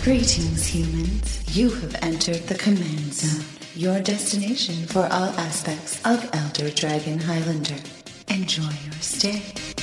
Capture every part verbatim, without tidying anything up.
Greetings, humans. You have entered the Command Zone, your destination for all aspects of Elder Dragon Highlander. Enjoy your stay.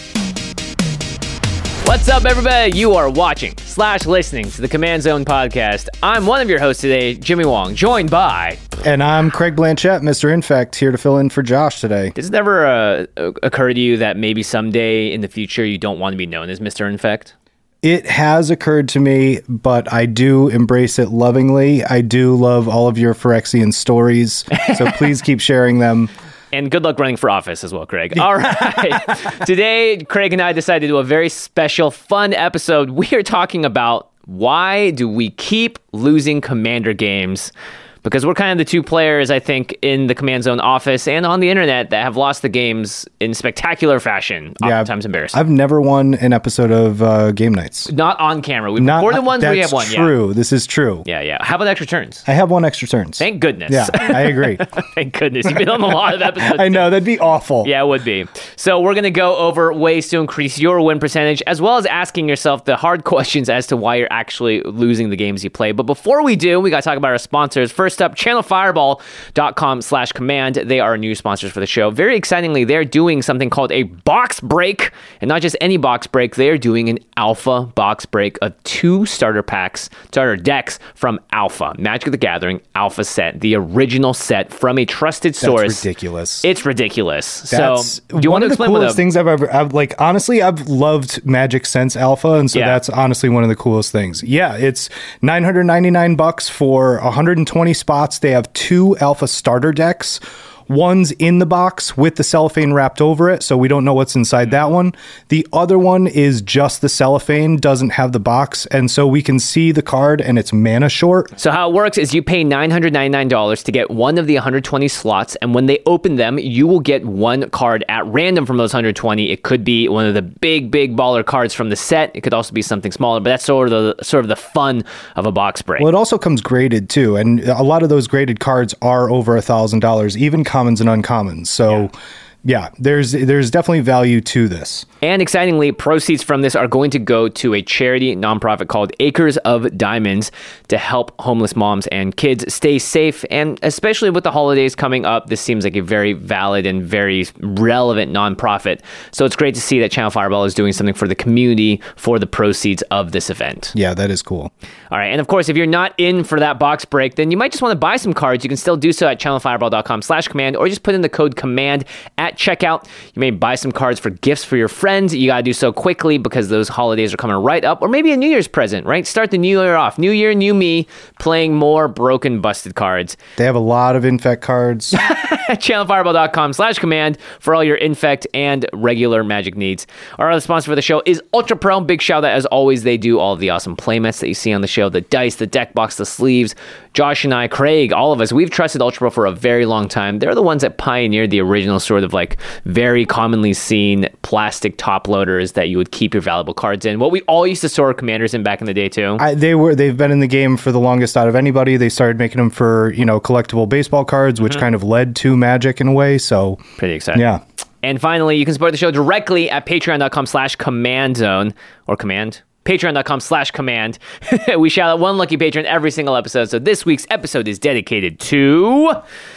What's up, everybody? You are watching slash listening to the Command Zone podcast. I'm one of your hosts today, Jimmy Wong, joined by... And I'm Craig Blanchett, Mister Infect, here to fill in for Josh today. Does it ever uh, occur to you that maybe someday in the future you don't want to be known as Mister Infect? It has occurred to me, but I do embrace it lovingly. I do love all of your Phyrexian stories, so please keep sharing them. And good luck running for office as well, Craig. All right. Today, Craig and I decided to do a very special, fun episode. We are talking about why do we keep losing Commander games? Because we're kind of the two players, I think, in the Command Zone office and on the internet that have lost the games in spectacular fashion, yeah, oftentimes embarrassing. I've never won an episode of uh, Game Nights. Not on camera. We've Not, recorded ones where we have one. That's true. Yeah. This is true. Yeah, yeah. How about extra turns? I have one extra turns. Thank goodness. Yeah, I agree. Thank goodness. You've been on a lot of episodes. I know. That'd be awful. Yeah, it would be. So we're going to go over ways to increase your win percentage, as well as asking yourself the hard questions as to why you're actually losing the games you play. But before we do, we got to talk about our sponsors. First up, Channel Fireball. Dot com slash command. They are new sponsors for the show. Very excitingly, they're doing something called a box break, and not just any box break. They're doing an alpha box break of two starter packs, starter decks from Alpha Magic the Gathering Alpha set, the original set from a trusted source. That's ridiculous. It's ridiculous. That's so, do you one want to of the explain coolest what a, things I've ever. I've, like honestly, I've loved Magic since Alpha, and so Yeah. that's honestly one of the coolest things. Yeah, it's nine hundred ninety-nine bucks for one hundred twenty spots. They have two Alpha starter decks. One's in the box with the cellophane wrapped over it, so we don't know what's inside that one. The other one is just the cellophane, doesn't have the box, and so we can see the card and it's mana short. So how it works is you pay nine hundred ninety-nine dollars to get one of the one hundred twenty slots, and when they open them, you will get one card at random from those one hundred twenty. It could be one of the big, big baller cards from the set. It could also be something smaller, but that's sort of the sort of the fun of a box break. Well, it also comes graded too, and a lot of those graded cards are over a thousand dollars, even commons and uncommons. So yeah. Yeah, there's there's definitely value to this. And excitingly, proceeds from this are going to go to a charity nonprofit called Acres of Diamonds to help homeless moms and kids stay safe. And especially with the holidays coming up, this seems like a very valid and very relevant nonprofit. So it's great to see that Channel Fireball is doing something for the community for the proceeds of this event. Yeah, that is cool. All right. And of course, if you're not in for that box break, then you might just want to buy some cards. You can still do so at channel fireball dot com slash command, or just put in the code command at checkout. You may buy some cards for gifts for your friends. You got to do so quickly because those holidays are coming right up, or maybe a New Year's present, right? Start the new year off. New year, new me, playing more broken, busted cards. They have a lot of Infect cards. channel fireball dot com slash command for all your Infect and regular Magic needs. Our other sponsor for the show is Ultra Pro. Big shout out, as always. They do all of the awesome playmats that you see on the show, the dice, the deck box, the sleeves. Josh and I, Craig, all of us, we've trusted Ultra Pro for a very long time. They're the ones that pioneered the original sort of like very commonly seen plastic top loaders that you would keep your valuable cards in. What we all used to store our commanders in back in the day too. I, they were, they've been in the game for the longest out of anybody. They started making them for, you know, collectible baseball cards, which mm-hmm. kind of led to Magic in a way. So pretty exciting. Yeah. And finally, you can support the show directly at patreon dot com slash command zone or command. patreon dot com slash command. We shout out one lucky patron every single episode. So this week's episode is dedicated to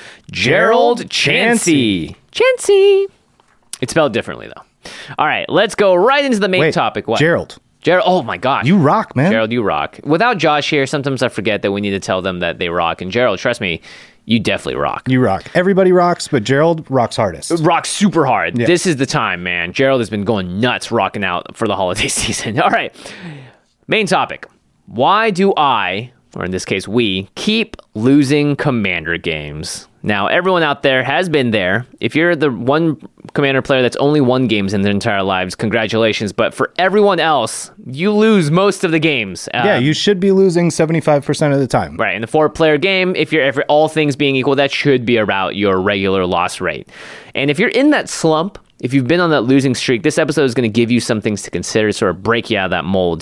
Gerald Chansey. Chansey. It's spelled differently, though. All right, let's go right into the main Wait, topic. What? Gerald. Gerald. Oh, my gosh. You rock, man. Gerald, you rock. Without Josh here, sometimes I forget that we need to tell them that they rock. And Gerald, trust me, you definitely rock. You rock. Everybody rocks, but Gerald rocks hardest. Rocks super hard. Yeah. This is the time, man. Gerald has been going nuts rocking out for the holiday season. All right. Main topic. Why do I, or in this case we, keep losing Commander games? Now, everyone out there has been there. If you're the one Commander player that's only won games in their entire lives, congratulations. But for everyone else, you lose most of the games. Uh, yeah, you should be losing seventy-five percent of the time. Right. In the four-player game, if you're if all things being equal, that should be about your regular loss rate. And if you're in that slump, if you've been on that losing streak, this episode is going to give you some things to consider, sort of break you out of that mold.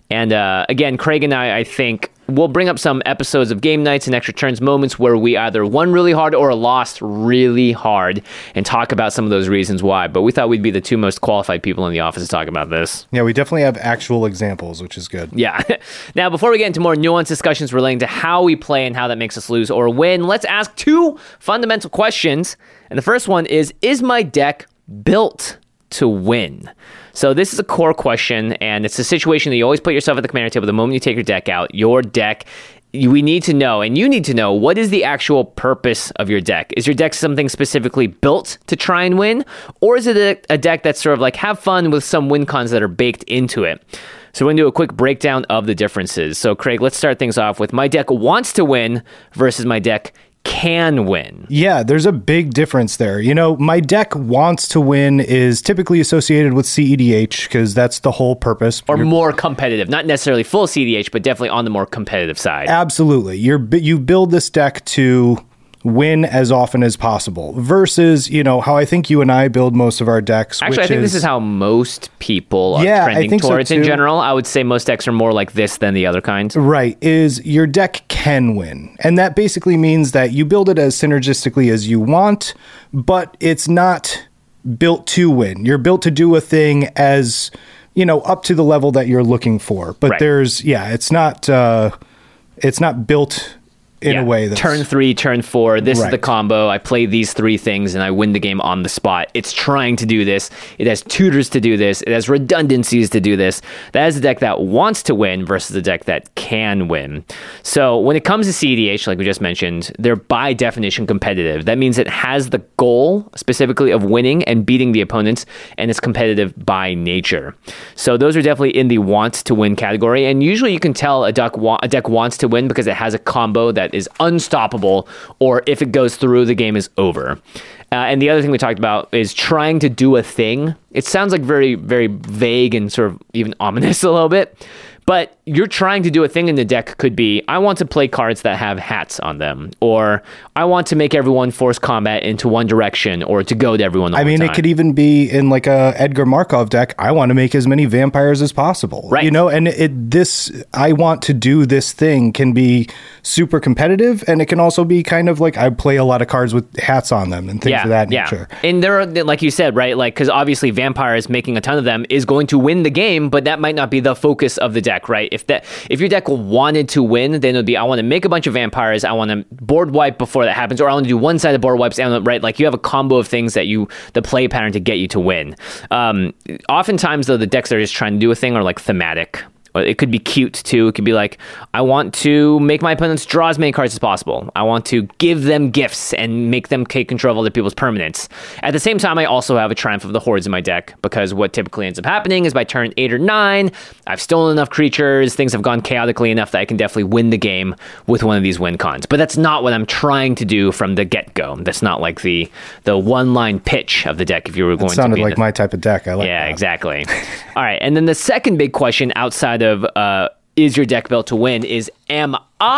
And uh, again, Craig and I, I think, we'll bring up some episodes of Game Nights and Extra Turns moments where we either won really hard or lost really hard and talk about some of those reasons why. But we thought we'd be the two most qualified people in the office to talk about this. Yeah, we definitely have actual examples, which is good. Yeah. Now, before we get into more nuanced discussions relating to how we play and how that makes us lose or win, let's ask two fundamental questions. And the first one is, is my deck built to win? So this is a core question, and it's a situation that you always put yourself at the commander table the moment you take your deck out. Your deck, we need to know, and you need to know, what is the actual purpose of your deck? Is your deck something specifically built to try and win? Or is it a, a deck that's sort of like, have fun with some win cons that are baked into it? So we're going to do a quick breakdown of the differences. So Craig, let's start things off with my deck wants to win versus my deck can win. Yeah, there's a big difference there. You know, my deck wants to win is typically associated with C E D H because that's the whole purpose. Or You're, more competitive. Not necessarily full C E D H, but definitely on the more competitive side. Absolutely. You're you build this deck to win as often as possible versus, you know, how I think you and I build most of our decks. Actually, which I think is, this is how most people are Yeah, I trending think so towards in too. general. I would say most decks are more like this than the other kinds. Right, is your deck can win. And that basically means that you build it as synergistically as you want, but it's not built to win. You're built to do a thing as, you know, up to the level that you're looking for. But Right. there's, yeah, it's not, uh, it's not built in Yeah. a way that's... Turn three, turn four, this is the Right. combo. I play these three things and I win the game on the spot. It's trying to do this. It has tutors to do this. It has redundancies to do this. That is a deck that wants to win versus a deck that can win. So when it comes to C E D H, like we just mentioned, they're by definition competitive. That means it has the goal specifically of winning and beating the opponents, and it's competitive by nature. So those are definitely in the wants to win category. And usually you can tell a deck, wa- a deck wants to win because it has a combo that is unstoppable, or if it goes through, the game is over. Uh, and the other thing we talked about is trying to do a thing. It sounds like very, very vague and sort of even ominous a little bit. But you're trying to do a thing in the deck could be, I want to play cards that have hats on them, or I want to make everyone force combat into one direction, or to go to everyone all I mean, the it time. could even be in like a Edgar Markov deck. I want to make as many vampires as possible, Right. You know, and it this I want to do this thing can be super competitive, and it can also be kind of like I play a lot of cards with hats on them and things of that nature. And there are, like you said, right? Like, because obviously vampires, making a ton of them is going to win the game, but that might not be the focus of the deck, right? If that if your deck wanted to win, then it would be, I want to make a bunch of vampires, I want to board wipe before that happens, or I want to do one side of board wipes, and right? Like you have a combo of things that you, the play pattern to get you to win. Um, oftentimes, though, the decks that are just trying to do a thing are like thematic. Or it could be cute too. It could be like, I want to make my opponents draw as many cards as possible. I want to give them gifts and make them take control of other people's permanents. At the same time, I also have a Triumph of the Hordes in my deck, because what typically ends up happening is by turn eight or nine, I've stolen enough creatures, things have gone chaotically enough that I can definitely win the game with one of these win cons. But that's not what I'm trying to do from the get-go. That's not like the the one-line pitch of the deck if you were going It sounded to be like the, my type of deck. I like yeah, that. exactly. All right, and then the second big question outside of uh, is your deck built to win is, am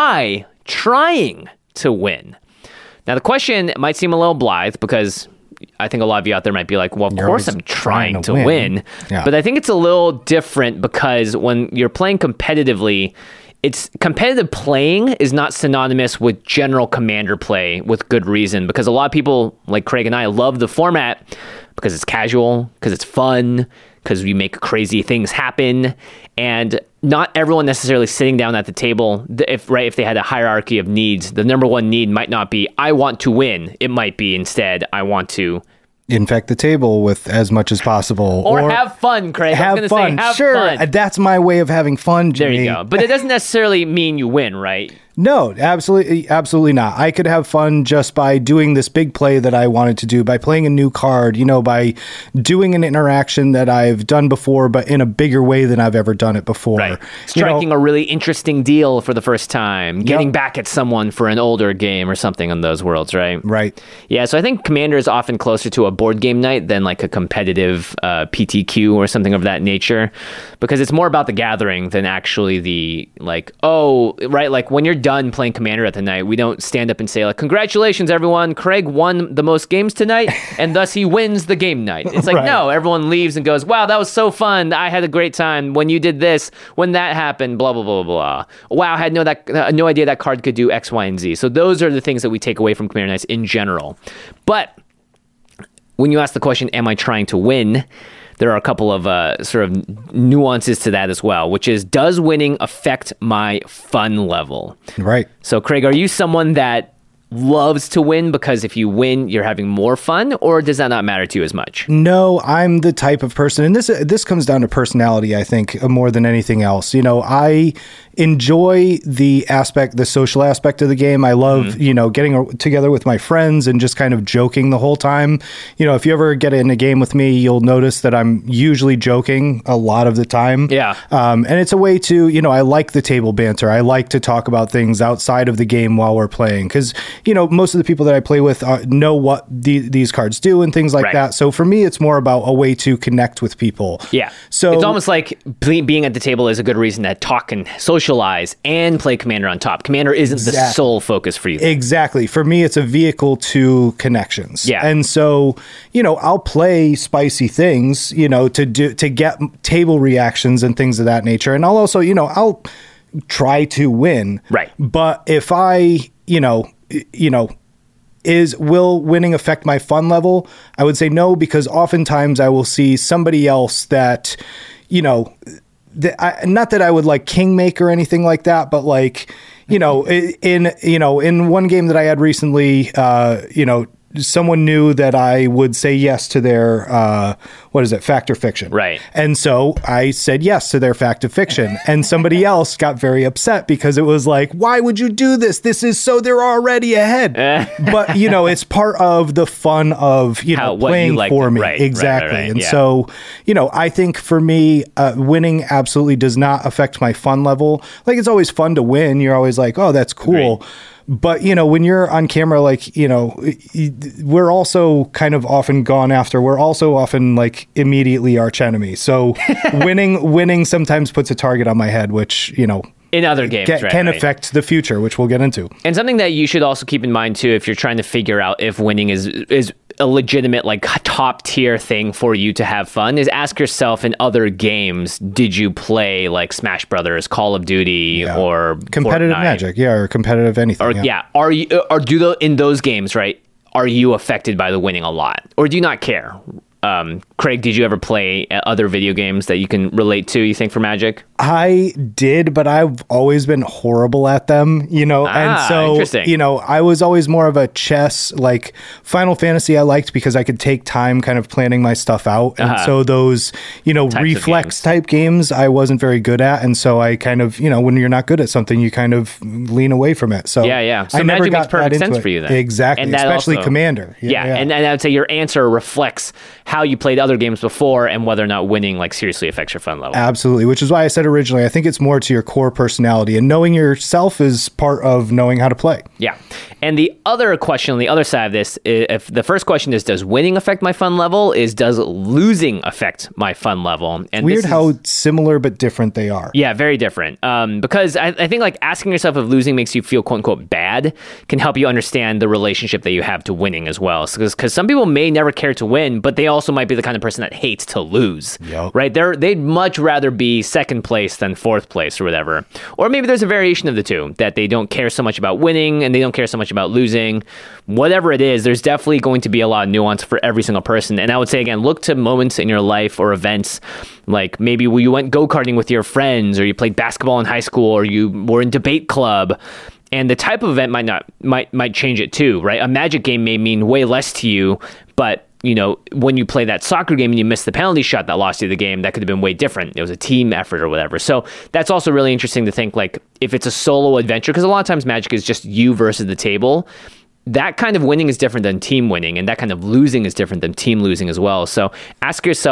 I trying to win? Now, the question might seem a little blithe because I think a lot of you out there might be like, well, of You're course always I'm trying, trying to to win. win. Yeah. But I think it's a little different because when you're playing competitively, it's competitive playing is not synonymous with general commander play with good reason, because a lot of people like Craig and I love the format because it's casual, because it's fun, because we make crazy things happen, and not everyone necessarily sitting down at the table, if right, if they had a hierarchy of needs, the number one need might not be, I want to win. It might be instead, I want to Infect the table with as much as possible. Or, have fun, Craig. Have I was fun. Say, have sure. fun. That's my way of having fun, There Jimmy. you go. But it doesn't necessarily mean you win, right? No, absolutely, absolutely not. I could have fun just by doing this big play that I wanted to do, by playing a new card, you know, by doing an interaction that I've done before, but in a bigger way than I've ever done it before. Right. You Striking know, a really interesting deal for the first time, getting Yep. back at someone for an older game or something in those worlds, right? right. Yeah, so I think Commander is often closer to a board game night than like a competitive uh, P T Q or something of that nature, because it's more about the gathering than actually the, like, oh, right, like when you're done playing Commander at the night, we don't stand up and say like, "Congratulations, everyone! Craig won the most games tonight, and thus he wins the game night." It's like, right. No, everyone leaves and goes, "Wow, that was so fun! I had a great time when you did this, when that happened, blah blah blah blah blah. Wow, I had no that uh, no idea that card could do X, Y, and Z." So those are the things that we take away from Commander nights in general. But when you ask the question, "Am I trying to win?" there are a couple of uh, sort of nuances to that as well, which is, does winning affect my fun level? Right. So, Craig, are you someone that loves to win because if you win, you're having more fun, or does that not matter to you as much? No, I'm the type of person, and this this comes down to personality, I think, more than anything else. You know, I enjoy the aspect, the social aspect of the game. I love, mm-hmm. you know, getting together with my friends and just kind of joking the whole time. You know, if you ever get in a game with me, you'll notice that I'm usually joking a lot of the time. Yeah. Um, and it's a way to, you know, I like the table banter. I like to talk about things outside of the game while we're playing, because, you know, most of the people that I play with uh, know what the, these cards do and things like right. that. So for me, it's more about a way to connect with people. Yeah. So it's almost like being at the table is a good reason to talk and socialize and play Commander on top. Commander isn't exactly. the sole focus for you. Exactly. For me, it's a vehicle to connections. Yeah. And so, you know, I'll play spicy things, you know, to do, to get table reactions and things of that nature. And I'll also, you know, I'll try to win. Right. But if I, you know, you know, is will winning affect my fun level? I would say no, because oftentimes I will see somebody else that, you know, that I, not that I would like kingmaker or anything like that, but like, you know, in, you know, in one game that I had recently, uh, you know, someone knew that I would say yes to their, uh, what is it, fact or fiction. Right. And so I said yes to their fact of fiction. And somebody else got very upset because it was like, why would you do this? This is so they're already ahead. But, you know, it's part of the fun of, you How, know, playing you like for them. me. Right, exactly. right, right, right. And yeah. so, you know, I think for me, uh, winning absolutely does not affect my fun level. Like, it's always fun to win. You're always like, oh, that's cool. Right. But, you know, when you're on camera, like, you know, we're also kind of often gone after. We're also often like immediately arch enemy. So winning, winning sometimes puts a target on my head, which, you know, in other games, can, right, can right. affect the future, which we'll get into. And something that you should also keep in mind too, if you're trying to figure out if winning is is a legitimate, like, top tier thing for you to have fun, is ask yourself, in other games, did you play like Smash Brothers, Call of Duty, yeah. or competitive Fortnite? Magic, yeah, or competitive anything, or yeah. yeah, are you or do the in those games, right? Are you affected by the winning a lot, or do you not care? Um, Craig, did you ever play other video games that you can relate to, you think, for Magic? I did, but I've always been horrible at them, you know, ah, and so, interesting. you know, I was always more of a chess, like Final Fantasy I liked because I could take time kind of planning my stuff out. And uh-huh. so those, you know, Types reflex type games I wasn't very good at. And so I kind of, you know, when you're not good at something, you kind of lean away from it. So yeah, yeah. So I Magic never got makes perfect sense it. for you then. Exactly. And that especially also, Commander. Yeah, yeah, yeah. And, and I would say your answer reflects how you played other games before and whether or not winning like seriously affects your fun level. Absolutely, which is why I said originally, I think it's more to your core personality, and knowing yourself is part of knowing how to play. Yeah. And the other question on the other side of this, if the first question is, does winning affect my fun level, is does losing affect my fun level? And weird this how is, similar but different they are. Yeah, very different. Um, because I, I think like asking yourself if losing makes you feel quote unquote bad can help you understand the relationship that you have to winning as well. Because so, some people may never care to win, but they also might be the kind of person that hates to lose. Yep. Right? They're, they'd much rather be second place than fourth place or whatever. Or maybe there's a variation of the two, that they don't care so much about winning and they don't care so much about losing. Whatever it is, there's definitely going to be a lot of nuance for every single person. And I would say, again, look to moments in your life or events, like maybe you went go-karting with your friends, or you played basketball in high school, or you were in debate club. And the type of event might not might might change it too, right? A Magic game may mean way less to you, but you know, when you play that soccer game and you miss the penalty shot that lost you the game, that could have been way different. It was a team effort or whatever. So that's also really interesting to think, like, if it's a solo adventure, because a lot of times Magic is just you versus the table. That kind of winning is different than team winning, and that kind of losing is different than team losing as well. So ask yourself,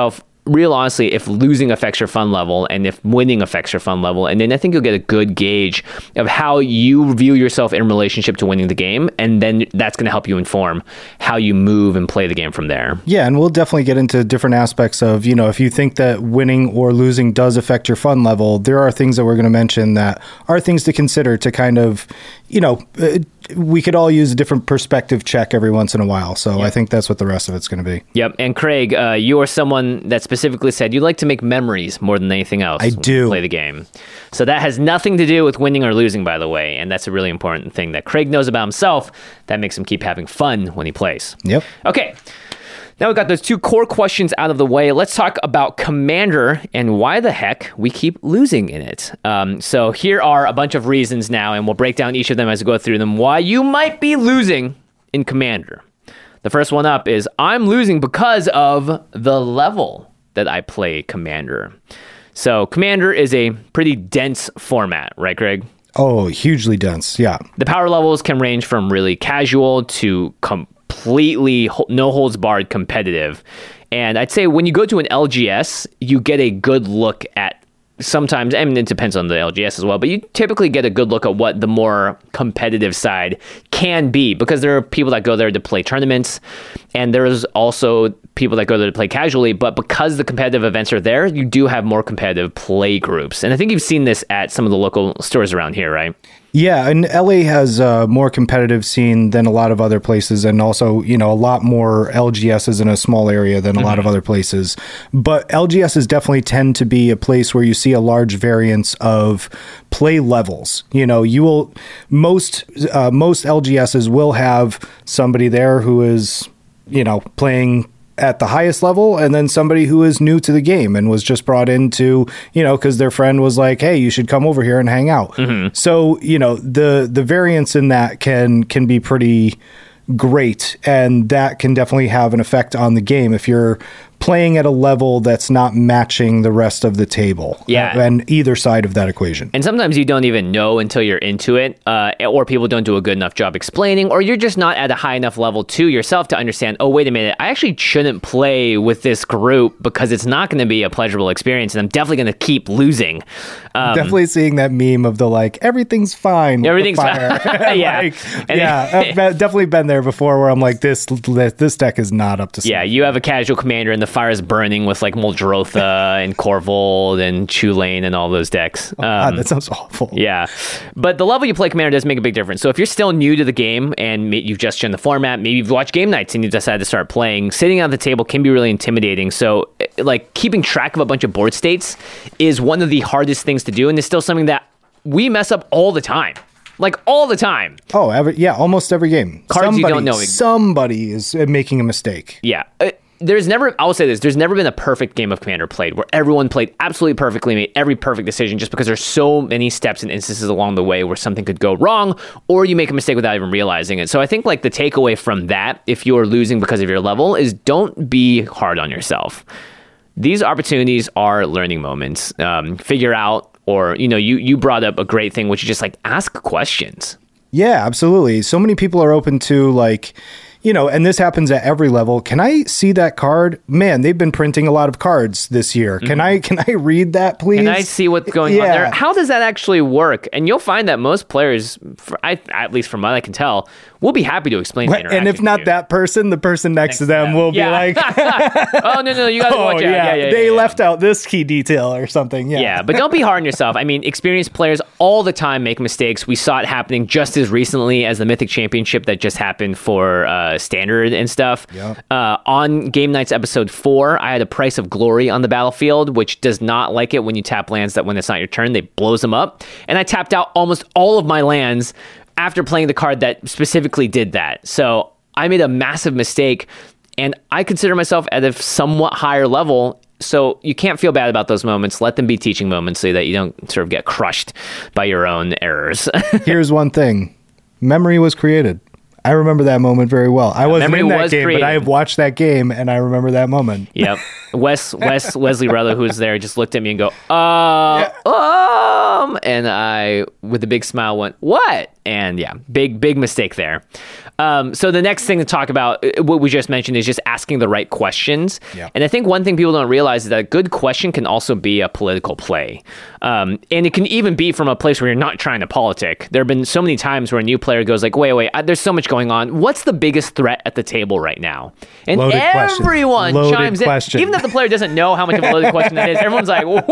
real honestly, if losing affects your fun level and if winning affects your fun level, and then I think you'll get a good gauge of how you view yourself in relationship to winning the game, and then that's going to help you inform how you move and play the game from there. Yeah, and we'll definitely get into different aspects of, you know, if you think that winning or losing does affect your fun level, there are things that we're going to mention that are things to consider to kind of, you know, uh, we could all use a different perspective check every once in a while. So yep. I think that's what the rest of it's going to be. Yep. And Craig, uh, you are someone that specifically said you like to make memories more than anything else. I do. Play the game. So that has nothing to do with winning or losing, by the way. And that's a really important thing that Craig knows about himself that makes him keep having fun when he plays. Yep. Okay. Now we've got those two core questions out of the way. Let's talk about Commander and why the heck we keep losing in it. Um, so here are a bunch of reasons now, and we'll break down each of them as we go through them, why you might be losing in Commander. The first one up is I'm losing because of the level that I play Commander. So Commander is a pretty dense format, right, Greg? Oh, hugely dense, yeah. The power levels can range from really casual to completely completely no holds barred competitive. And I'd say when you go to an L G S, you get a good look at sometimes, I mean, it depends on the L G S as well, but you typically get a good look at what the more competitive side can be, because there are people that go there to play tournaments, and there's also people that go there to play casually, but because the competitive events are there, you do have more competitive play groups. And I think you've seen this at some of the local stores around here, right? Yeah, and L A has a more competitive scene than a lot of other places, and also, you know, a lot more L G Ss in a small area than a mm-hmm. lot of other places. But L G Ss definitely tend to be a place where you see a large variance of play levels. You know, you will, most, uh, most L G Ss will have somebody there who is, you know, playing at the highest level, and then somebody who is new to the game and was just brought into, you know, because their friend was like, hey, you should come over here and hang out. Mm-hmm. So, you know, the the variance in that can can be pretty great, and that can definitely have an effect on the game if you're playing at a level that's not matching the rest of the table. Yeah. And either side of that equation. And sometimes you don't even know until you're into it, uh, or people don't do a good enough job explaining, or you're just not at a high enough level to yourself to understand, oh, wait a minute, I actually shouldn't play with this group because it's not going to be a pleasurable experience, and I'm definitely going to keep losing. Um, definitely seeing that meme of the, like, everything's fine with everything's the fire. fine. yeah. like, yeah, I've definitely been there before where I'm like, this this deck is not up to snuff. Yeah, you have a casual commander and the fire is burning with like Muldrotha and Korvold and Chulane and all those decks. Um, oh, God, that sounds awful. Yeah. But the level you play commander does make a big difference. So if you're still new to the game and you've just joined the format, maybe you've watched game nights and you decided to start playing, sitting at the table can be really intimidating. So like keeping track of a bunch of board states is one of the hardest things to do, and it's still something that we mess up all the time. Like all the time. Oh, every, yeah, almost every game. Cards somebody, you don't know. Somebody is making a mistake. Yeah. Uh, there's never, I'll say this, there's never been a perfect game of Commander played where everyone played absolutely perfectly, made every perfect decision, just because there's so many steps and instances along the way where something could go wrong, or you make a mistake without even realizing it. So I think like the takeaway from that, if you're losing because of your level, is don't be hard on yourself. These opportunities are learning moments. Um, figure out, or, you know, you, you brought up a great thing, which is just like ask questions. Yeah, absolutely. So many people are open to like, you know, and this happens at every level. Can I see that card? Man, they've been printing a lot of cards this year. Can mm-hmm. I can I read that, please? Can I see what's going yeah. on there? How does that actually work? And you'll find that most players, for, I, at least from what I can tell, will be happy to explain the interaction. And if not that person, the person next, next to them, to them will yeah. be like, oh, no, no, you got to oh, watch out. Yeah. Yeah, yeah, they yeah, left yeah. out this key detail or something. Yeah. yeah, but don't be hard on yourself. I mean, experienced players all the time make mistakes. We saw it happening just as recently as the Mythic Championship that just happened for uh, Standard and stuff. Yep. Uh, on Game Nights episode four, I had a Price of Glory on the battlefield, which does not like it when you tap lands that when it's not your turn, they blows them up. And I tapped out almost all of my lands after playing the card that specifically did that. So I made a massive mistake, and I consider myself at a somewhat higher level. So you can't feel bad about those moments. Let them be teaching moments so that you don't sort of get crushed by your own errors. Here's one thing. Memory was created. I remember that moment very well. I wasn't Memory in that was game, created. but I have watched that game, and I remember that moment. Yep. Wes, Wes, Wesley Ruther, who was there, just looked at me and go, uh, yeah. um, and I, with a big smile, went, what? And yeah, big, big mistake there. Um, so the next thing to talk about, what we just mentioned, is just asking the right questions. Yeah. And I think one thing people don't realize is that a good question can also be a political play. Um, and it can even be from a place where you're not trying to politic. There have been so many times where a new player goes like, wait, wait, I, there's so much going on. What's the biggest threat at the table right now? And Loaded everyone question. chimes Loaded in. question. Even if the player doesn't know how much of a loaded question that is, everyone's like, well,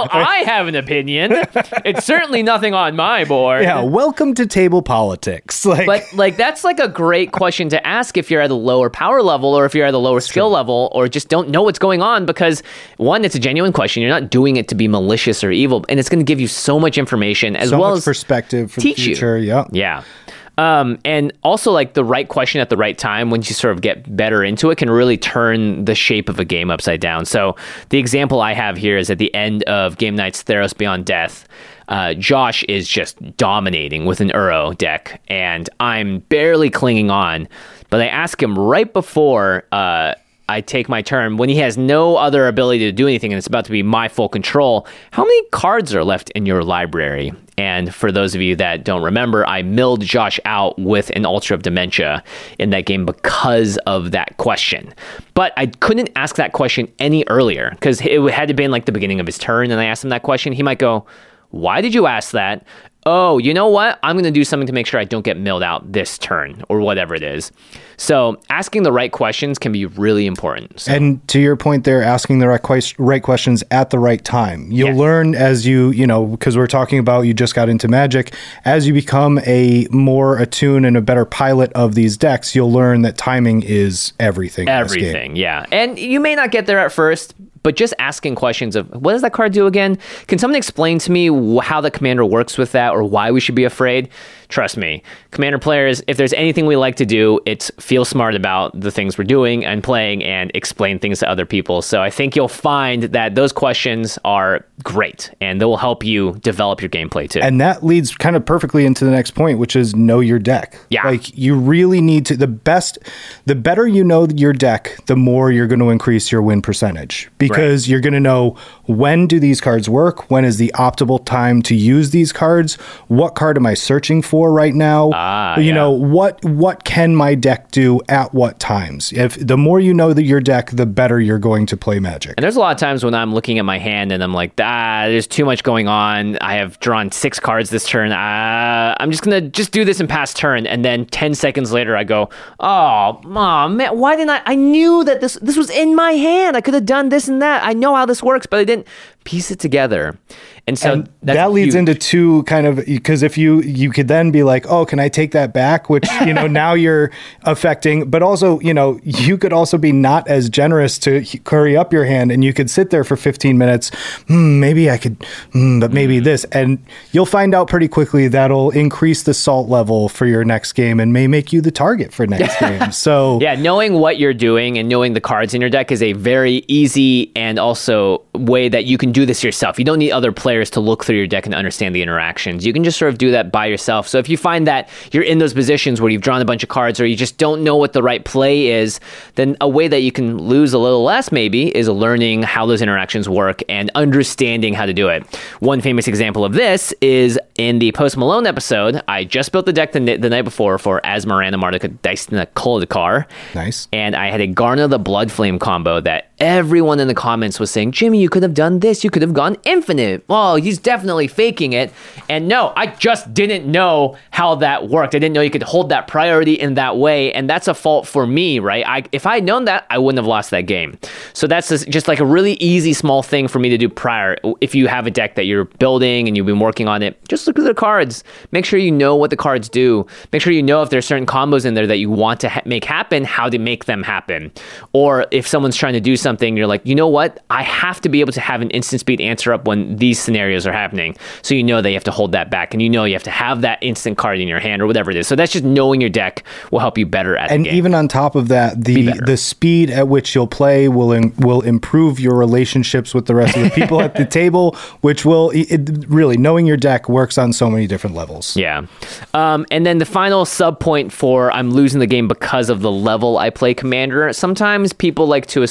I have an opinion. It's certainly nothing on my board. Yeah, welcome to table politics. Like, But like that's like a great question to ask if you're at a lower power level or if you're at a lower skill true. level or just don't know what's going on, because one, it's a genuine question. You're not doing it to be malicious or evil, and it's going to give you so much information as so well much as perspective for teach the you. future. Yeah. Yeah. Um, and also like the right question at the right time when you sort of get better into it can really turn the shape of a game upside down. So the example I have here is at the end of Game Night's Theros Beyond Death. Uh, Josh is just dominating with an Uro deck, and I'm barely clinging on. But I ask him right before uh, I take my turn, when he has no other ability to do anything and it's about to be my full control, how many cards are left in your library? And for those of you that don't remember, I milled Josh out with an Ultra of Dementia in that game because of that question. But I couldn't ask that question any earlier because it had to be in like the beginning of his turn, and I asked him that question. He might go, why did you ask that? Oh, you know what? I'm going to do something to make sure I don't get milled out this turn or whatever it is. So asking the right questions can be really important. So. And to your point there, asking the right, quest- right questions at the right time. You'll Yes. learn as you, you know, because we're talking about you just got into Magic, as you become a more attuned and a better pilot of these decks, you'll learn that timing is everything. in this game. Everything, yeah. And you may not get there at first, but just asking questions of, what does that card do again? Can someone explain to me wh- how the commander works with that or why we should be afraid? Trust me, commander players, if there's anything we like to do, it's feel smart about the things we're doing and playing and explain things to other people. So I think you'll find that those questions are great and they will help you develop your gameplay too. And that leads kind of perfectly into the next point, which is know your deck. Yeah. Like you really need to, the best, the better you know your deck, the more you're going to increase your win percentage because right. you're going to know when do these cards work? When is the optimal time to use these cards? What card am I searching for right now? Ah, you yeah. know, what, what can my deck do at what times? If the more you know that your deck, the better you're going to play Magic. And there's a lot of times when I'm looking at my hand and I'm like, ah, there's too much going on. I have drawn six cards this turn. Uh, I'm just going to just do this and pass turn. And then ten seconds later, I go, oh, mom, man, why didn't I? I knew that this, this was in my hand. I could have done this and that. I know how this works, but I didn't piece it together. And so and that's that leads huge. into two kind of, because if you you could then be like, oh, can I take that back? Which, you know, now you're affecting, but also, you know, you could also be not as generous to curry up your hand and you could sit there for fifteen minutes. Hmm, maybe I could, hmm, but maybe mm. this. And you'll find out pretty quickly that'll increase the salt level for your next game and may make you the target for next game. So yeah, knowing what you're doing and knowing the cards in your deck is a very easy and also way that you can do this yourself. You don't need other players to look through your deck and understand the interactions. You can just sort of do that by yourself. So if you find that you're in those positions where you've drawn a bunch of cards or you just don't know what the right play is, then a way that you can lose a little less maybe is learning how those interactions work and understanding how to do it. One famous example of this is in the Post Malone episode. I just built the deck the, the night before for Asmarana, Marduk, Diced, Kolodakar. Nice. And I had a Garner the Bloodflame combo that everyone in the comments was saying, Jimmy, you could have done this. You could have gone infinite. Well, he's definitely faking it. And no, I just didn't know how that worked. I didn't know you could hold that priority in that way. And that's a fault for me, right? I, if I had known that, I wouldn't have lost that game. So that's just, just like a really easy, small thing for me to do prior. If you have a deck that you're building and you've been working on it, just look at the cards. Make sure you know what the cards do. Make sure you know if there's certain combos in there that you want to ha- make happen, how to make them happen. Or if someone's trying to do something, you're like, you know what? I have to be able to have an instant speed answer up when these scenarios are happening. So you know that you have to hold that back, and you know you have to have that instant card in your hand or whatever it is. So that's just knowing your deck will help you better at and the game. Even on top of that, the the speed at which you'll play will in, will improve your relationships with the rest of the people at the table, which will it, really knowing your deck works on so many different levels. Yeah. Um, and then the final sub point for I'm losing the game because of the level I play Commander. Sometimes people like to associate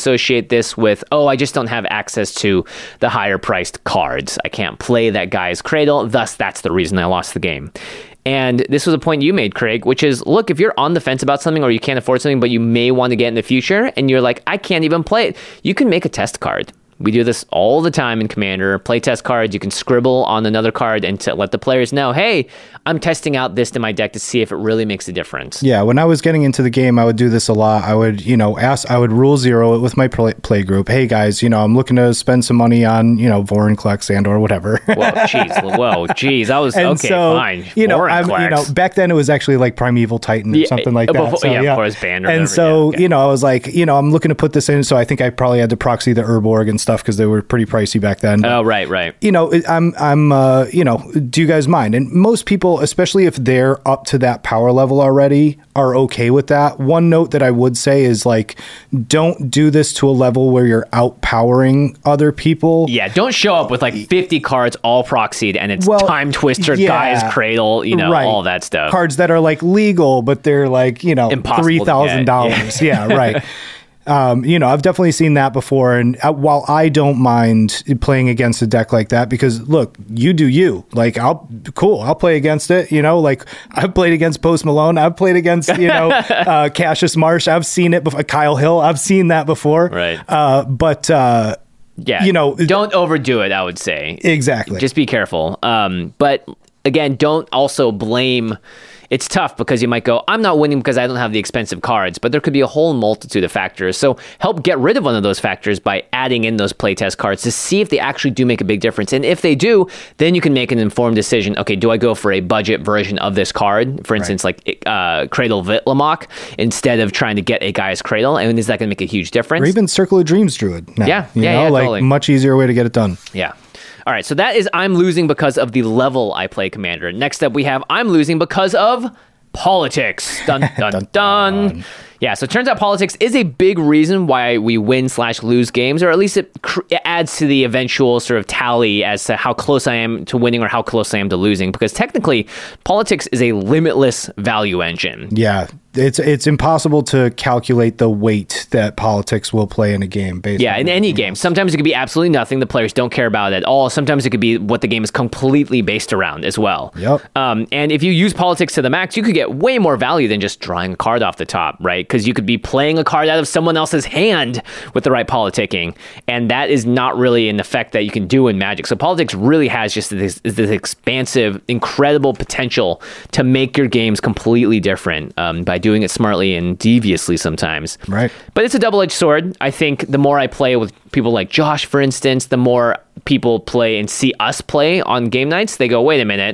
associate this with, oh, I just don't have access to the higher priced cards. I can't play that guy's Cradle. Thus, that's the reason I lost the game. And this was a point you made, Craig, which is, look, if you're on the fence about something or you can't afford something, but you may want to get in the future, and you're like, I can't even play it, you can make a test card. We do this all the time in Commander. Play test cards. You can scribble on another card and to let the players know, hey, I'm testing out this in my deck to see if it really makes a difference. Yeah, when I was getting into the game, I would do this a lot. I would, you know, ask, I would rule zero it with my play, play group. Hey, guys, you know, I'm looking to spend some money on, you know, Vorinclex and or whatever. Well, jeez. Whoa, jeez. I was, and okay, so, fine. You know, I'm, you know, back then it was actually like Primeval Titan or yeah, something like that. Before, so, yeah, yeah, of course, banned or And whatever. so, yeah, okay. you know, I was like, you know, I'm looking to put this in. So I think I probably had to proxy the Urborg and stuff because they were pretty pricey back then. But, oh, right, right. You know, I'm, I'm, uh, you know, do you guys mind? And most people, especially if they're up to that power level already, are okay with that. One note that I would say is like, don't do this to a level where you're outpowering other people. Yeah, don't show up with like fifty cards all proxied and it's Well, Time Twister, yeah, Guy's Cradle, you know, right. all that stuff. Cards that are like legal, but they're like, you know, Impossible to three thousand dollars. Yeah, right. Um, you know, I've definitely seen that before. And uh, while I don't mind playing against a deck like that, because look, you do you. Like, I'll, cool, I'll play against it. You know, like I've played against Post Malone. I've played against, you know, uh, Cassius Marsh. I've seen it before. Kyle Hill. I've seen that before. Right. Uh, but, uh, yeah, you know, don't overdo it, I would say. Exactly. Just be careful. Um, but again, don't also blame. It's tough because you might go, I'm not winning because I don't have the expensive cards, but there could be a whole multitude of factors. So help get rid of one of those factors by adding in those playtest cards to see if they actually do make a big difference. And if they do, then you can make an informed decision. Okay, do I go for a budget version of this card? For instance, right. like uh, Cradle Vitlamok, instead of trying to get a Guy's Cradle? And is that going to make a huge difference? Or even Circle of Dreams Druid. Now, yeah, you yeah, know, yeah, like totally. Much easier way to get it done. Yeah. All right, so that is I'm losing because of the level I play Commander. Next up, we have I'm losing because of politics. Dun, dun, dun, dun. Yeah, so it turns out politics is a big reason why we win slash lose games, or at least it, cr- it adds to the eventual sort of tally as to how close I am to winning or how close I am to losing, because technically politics is a limitless value engine. Yeah, it's it's impossible to calculate the weight that politics will play in a game. Based Yeah, on in any game. Sometimes it could be absolutely nothing. The players don't care about it at all. Sometimes it could be what the game is completely based around as well. Yep. Um, and if you use politics to the max, you could get way more value than just drawing a card off the top, right? Because you could be playing a card out of someone else's hand with the right politicking, and that is not really an effect that you can do in Magic. So politics really has just this, this expansive, incredible potential to make your games completely different um, by doing it smartly and deviously sometimes. Right. But it's a double-edged sword. I think the more I play with people like Josh, for instance, the more people play and see us play on game nights, they go, wait a minute,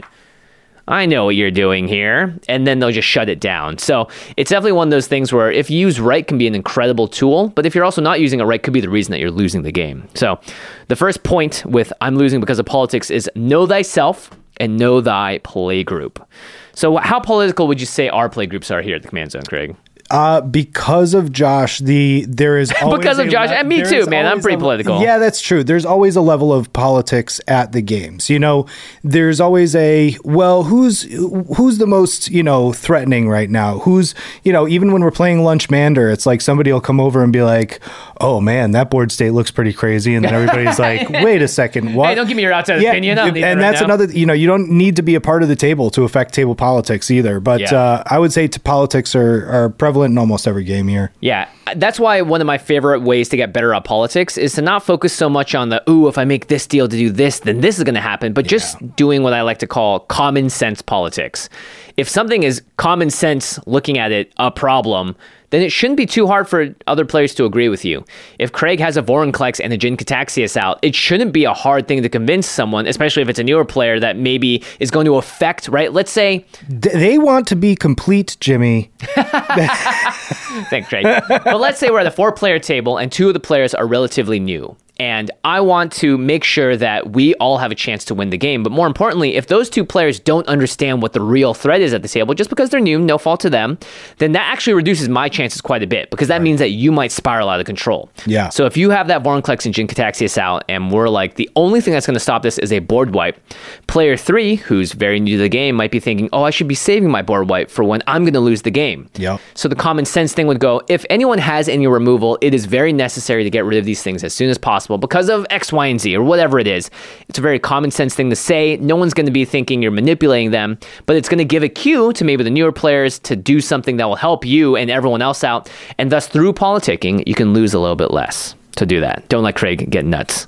I know what you're doing here, and then they'll just shut it down. So it's definitely one of those things where if used right can be an incredible tool, but if you're also not using it right, could be the reason that you're losing the game. So the first point with I'm losing because of politics is know thyself and know thy play group. So how political would you say our play groups are here at the Command Zone, Craig? Uh, because of Josh, the there is always because of a Josh, le- and me there too, is man. I'm always pretty a- political. Yeah, that's true. There's always a level of politics at the games. You know, there's always a well, who's who's the most you know threatening right now? Who's you know even when we're playing Lunch Mander, it's like somebody will come over and be like, "Oh man, that board state looks pretty crazy," and then everybody's like, "Wait a second, what?" Hey, don't give me your outside yeah, opinion. I don't need and that right that's now. another. You know, you don't need to be a part of the table to affect table politics either. But Yeah. uh, I would say to politics are are prevalent in almost every game here. Yeah, that's why one of my favorite ways to get better at politics is to not focus so much on the, ooh, if I make this deal to do this, then this is going to happen, but just doing what I like to call common sense politics. If something is common sense looking at it, a problem, then it shouldn't be too hard for other players to agree with you. If Craig has a Vorinclex and a Jin Cataxius out, it shouldn't be a hard thing to convince someone, especially if it's a newer player that maybe is going to affect, right? Let's say... D- they want to be complete, Jimmy. Thanks, Craig. But let's say we're at a four-player table and two of the players are relatively new. And I want to make sure that we all have a chance to win the game. But more importantly, if those two players don't understand what the real threat is at the table, just because they're new, no fault to them, then that actually reduces my chances quite a bit, because that right. means that you might spiral out of control. Yeah. So if you have that Vorinclex and Jin Cataxius out, and we're like, the only thing that's going to stop this is a board wipe, player three, who's very new to the game, might be thinking, oh, I should be saving my board wipe for when I'm going to lose the game. Yep. So the common sense thing would go, if anyone has any removal, it is very necessary to get rid of these things as soon as possible because of X, Y, and Z, or whatever it is. It's a very common sense thing to say. No one's going to be thinking you're manipulating them, but it's going to give a cue to maybe the newer players to do something that will help you and everyone else out. And thus, through politicking, you can lose a little bit less to do that. Don't let Craig get nuts.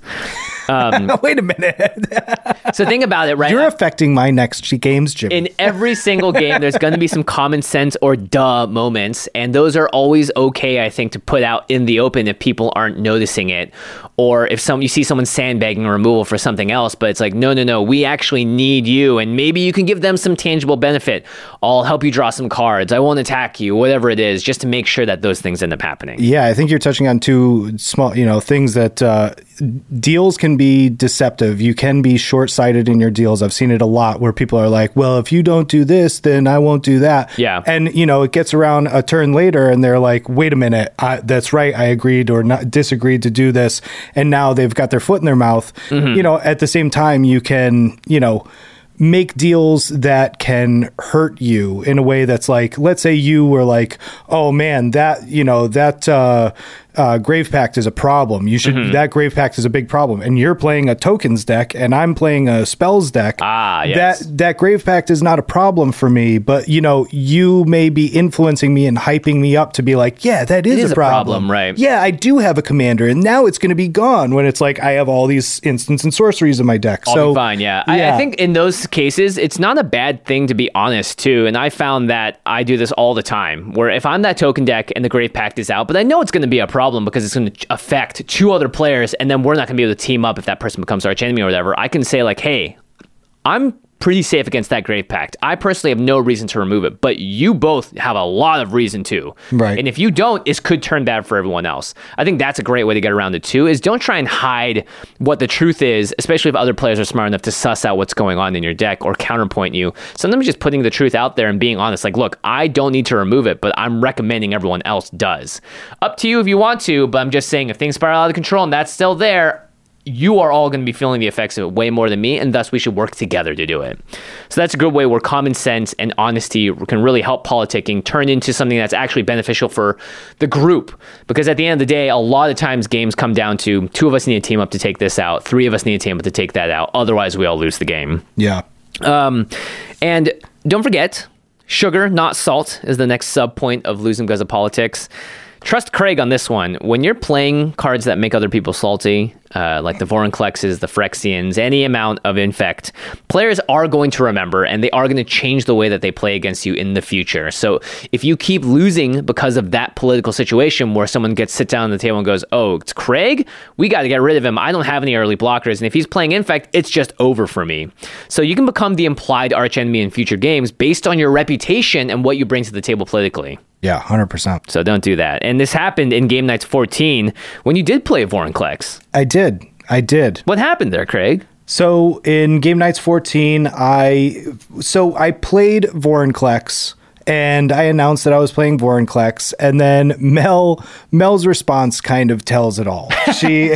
Um, Wait a minute. So think about it, right? You're affecting my next games, Jim. In every single game, there's going to be some common sense or duh moments, and those are always okay, I think, to put out in the open if people aren't noticing it, or if some you see someone sandbagging a removal for something else, but it's like, no, no, no, we actually need you, and maybe you can give them some tangible benefit. I'll help you draw some cards. I won't attack you, whatever it is, just to make sure that those things end up happening. Yeah, I think you're touching on two small, you know, things that uh, deals can be deceptive. You can be short-sighted in your deals. I've seen it a lot where people are like, well, if you don't do this, then I won't do that. Yeah. And, you know, it gets around a turn later and they're like, wait a minute, I, that's right. I agreed or not disagreed to do this. And now they've got their foot in their mouth. Mm-hmm. You know, at the same time, you can, you know, make deals that can hurt you in a way that's like, let's say you were like, oh man, that, you know, that, uh, Uh, Grave Pact is a problem. You should mm-hmm. that Grave Pact is a big problem, and you're playing a tokens deck, and I'm playing a spells deck. Ah, yes. That that Grave Pact is not a problem for me, but you know, you may be influencing me and hyping me up to be like, yeah, that is, it is a, problem. a problem, right? Yeah, I do have a commander, and now it's going to be gone. When it's like I have all these instants and sorceries in my deck. I'll so be fine. Yeah. yeah. I, I think in those cases, it's not a bad thing to be honest too. And I found that I do this all the time, where if I'm that token deck and the Grave Pact is out, but I know it's going to be a problem because it's going to affect two other players, and then we're not going to be able to team up if that person becomes arch enemy or whatever. I can say like, hey, I'm pretty safe against that Grave Pact. I personally have no reason to remove it, but you both have a lot of reason to. Right. And if you don't, it could turn bad for everyone else. I think that's a great way to get around it too, is don't try and hide what the truth is, especially if other players are smart enough to suss out what's going on in your deck or counterpoint you. Sometimes just putting the truth out there and being honest, like, look, I don't need to remove it, but I'm recommending everyone else does. Up to you if you want to, but I'm just saying if things spiral out of control and that's still there, you are all going to be feeling the effects of it way more than me, and thus we should work together to do it. So that's a good way where common sense and honesty can really help politicking turn into something that's actually beneficial for the group. Because at the end of the day, a lot of times games come down to two of us need to team up to take this out, three of us need to team up to take that out. Otherwise, we all lose the game. Yeah. Um, and don't forget, sugar, not salt, is the next sub point of losing because of politics. Trust Craig on this one. When you're playing cards that make other people salty, uh, like the Vorinclexes, the Phyrexians, any amount of infect, players are going to remember, and they are going to change the way that they play against you in the future. So if you keep losing because of that political situation where someone gets sit down on the table and goes, oh, it's Craig? We got to get rid of him. I don't have any early blockers. And if he's playing infect, it's just over for me. So you can become the implied archenemy in future games based on your reputation and what you bring to the table politically. Yeah, one hundred percent. So don't do that. And this happened in Game Nights fourteen when you did play Vorinclex. I did. I did. What happened there, Craig? So in Game Nights fourteen, I so I played Vorinclex, and I announced that I was playing Vorinclex, and then Mel Mel's response kind of tells it all. She,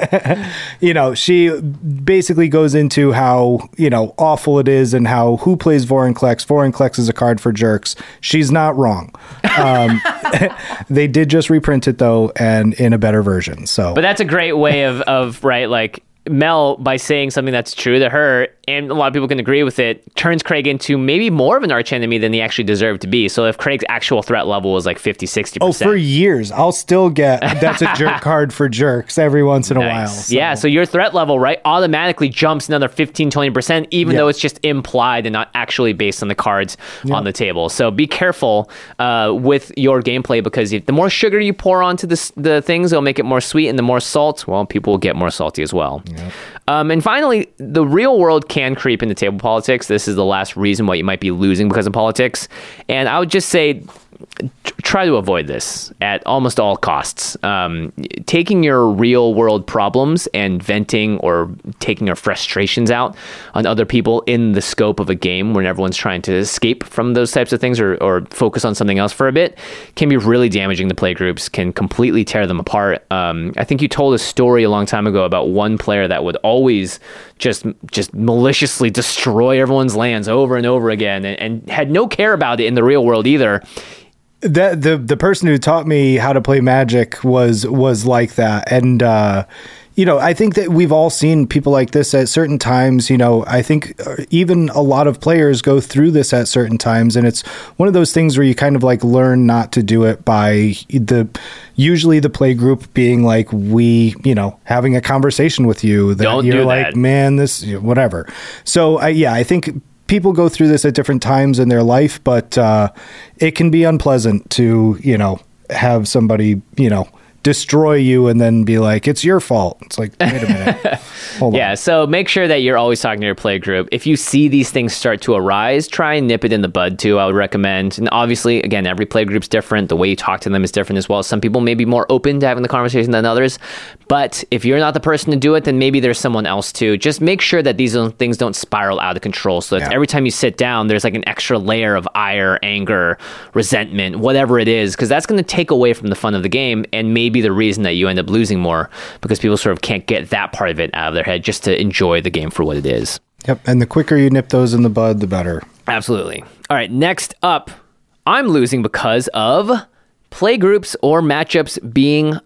you know, she basically goes into how, you know, awful it is and how who plays Vorinclex. Vorinclex is a card for jerks. She's not wrong. Um, they did just reprint it though, and in a better version. So, but that's a great way of of right, like. Mel, by saying something that's true to her, and a lot of people can agree with it, turns Craig into maybe more of an archenemy than he actually deserved to be. So if Craig's actual threat level was like fifty, sixty percent. Oh, for years. I'll still get that's a jerk card for jerks every once in a nice. while. So. Yeah, so your threat level, right, automatically jumps another fifteen, twenty percent, even yeah. though it's just implied and not actually based on the cards yeah. on the table. So be careful uh, with your gameplay, because if the more sugar you pour onto the, the things, it'll make it more sweet, and the more salt, well, people will get more salty as well. Yeah. Um, and finally, the real world can creep into table politics. This is the last reason why you might be losing because of politics. And I would just say, try to avoid this at almost all costs. Um, taking your real world problems and venting or taking your frustrations out on other people in the scope of a game when everyone's trying to escape from those types of things or, or focus on something else for a bit can be really damaging to play groups, can completely tear them apart. Um, I think you told a story a long time ago about one player that would always just just maliciously destroy everyone's lands over and over again and, and had no care about it in the real world either. That the the person who taught me how to play Magic was was like that, and uh, you know, I think that we've all seen people like this at certain times. You know, I think even a lot of players go through this at certain times, and it's one of those things where you kind of like learn not to do it by the usually the play group being like, we, you know, having a conversation with you that Don't you're do like, that. man, this whatever. So I, yeah, I think people go through this at different times in their life, but uh, it can be unpleasant to, you know, have somebody, you know, destroy you and then be like, it's your fault. It's like, wait a minute. Hold Yeah, on. so make sure that you're always talking to your play group. If you see these things start to arise, try and nip it in the bud too, I would recommend. And obviously, again, every play group's different. The way you talk to them is different as well. Some people may be more open to having the conversation than others. But if you're not the person to do it, then maybe there's someone else too. Just make sure that these things don't spiral out of control. So that Yeah. every time you sit down, there's like an extra layer of ire, anger, resentment, whatever it is, because that's going to take away from the fun of the game and maybe the reason that you end up losing more because people sort of can't get that part of it out of their head just to enjoy the game for what it is. Yep. And the quicker you nip those in the bud, the better. Absolutely. All right, next up, I'm losing because of play groups or matchups being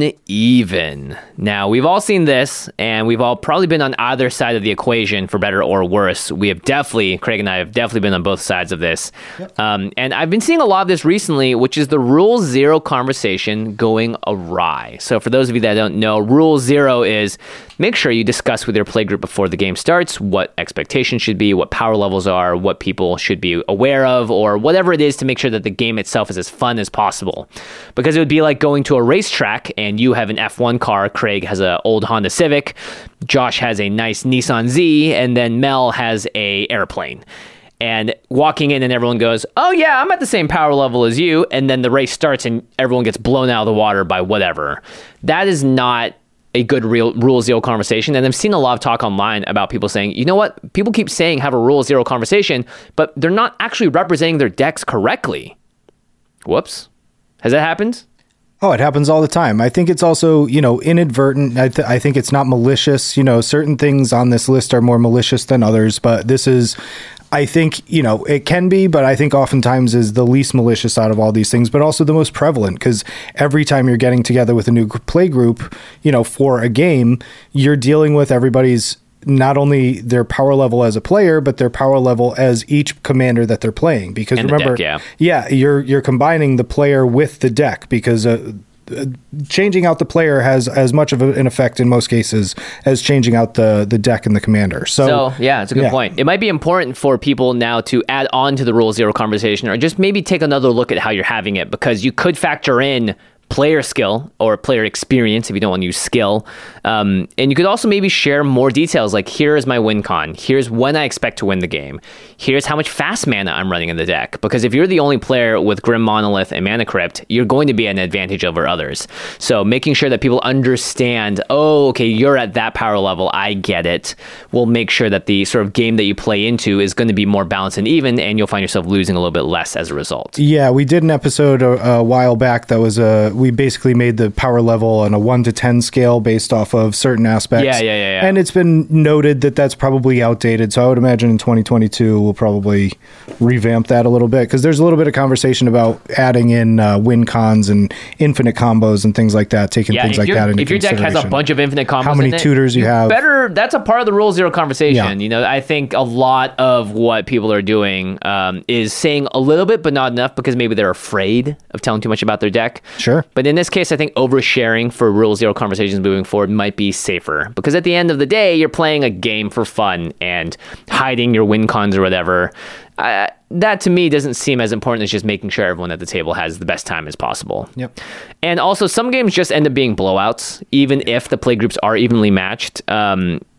uneven. Now, we've all seen this, and we've all probably been on either side of the equation, for better or worse. We have definitely, Craig and I have definitely been on both sides of this. Yep. Um, and I've been seeing a lot of this recently, which is the Rule Zero conversation going awry. So for those of you that don't know, Rule Zero is make sure you discuss with your play group before the game starts what expectations should be, what power levels are, what people should be aware of, or whatever it is to make sure that the game itself is as fun as possible. Because it would be like going to a racetrack and you have an F one car, Craig has an old Honda Civic, Josh has a nice Nissan Z, and then Mel has a airplane. And walking in and everyone goes, oh yeah, I'm at the same power level as you, and then the race starts and everyone gets blown out of the water by whatever. That is not a good real Rule Zero conversation. And I've seen a lot of talk online about people saying, you know what, people keep saying have a Rule Zero conversation, but they're not actually representing their decks correctly. Whoops. Has that happened? Oh, it happens all the time. I think it's also, you know, inadvertent. I, th- I think it's not malicious. You know, certain things on this list are more malicious than others, but this is, I think, you know, it can be, but I think oftentimes is the least malicious out of all these things, but also the most prevalent, because every time you're getting together with a new play group, you know, for a game, you're dealing with everybody's not only their power level as a player, but their power level as each commander that they're playing. Because and remember, deck, yeah. yeah, you're you're combining the player with the deck, because uh, uh, changing out the player has as much of an effect in most cases as changing out the the deck and the commander. So, so yeah, it's a good yeah. point. It might be important for people now to add on to the Rule Zero conversation, or just maybe take another look at how you're having it, because you could factor in player skill or player experience if you don't want to use skill. Um, and you could also maybe share more details, like here is my win con. Here's when I expect to win the game. Here's how much fast mana I'm running in the deck. Because if you're the only player with Grim Monolith and Mana Crypt, you're going to be at an advantage over others. So making sure that people understand, oh, okay, you're at that power level, I get it, will make sure that the sort of game that you play into is going to be more balanced and even, and you'll find yourself losing a little bit less as a result. Yeah, we did an episode a, a while back that was a, we basically made the power level on a one to ten scale based off of certain aspects. Yeah, yeah, yeah, yeah. And it's been noted that that's probably outdated. So I would imagine in twenty twenty-two, we'll probably revamp that a little bit, because there's a little bit of conversation about adding in uh, win cons and infinite combos and things like that, taking Yeah, things if like your- that into if your deck has a consideration. bunch of infinite combos, How many in it, tutors you have. better. That's a part of the Rule Zero conversation. Yeah. You know, I think a lot of what people are doing um, is saying a little bit, but not enough, because maybe they're afraid of telling too much about their deck. Sure. But in this case, I think oversharing for Rule Zero conversations moving forward might be safer, because at the end of the day, you're playing a game for fun, and hiding your win cons or whatever, uh, that to me doesn't seem as important as just making sure everyone at the table has the best time as possible. Yep. And also, some games just end up being blowouts, even if the play groups are evenly matched. Um,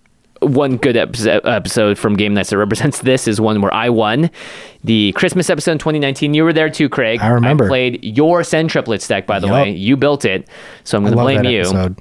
one good episode, episode from Game Nights that represents this is one where I won the Christmas episode in twenty nineteen. You were there too, Craig. I remember. I played your Send Triplets deck, by the Yep. way. You built it, so I'm going to blame you. Episode.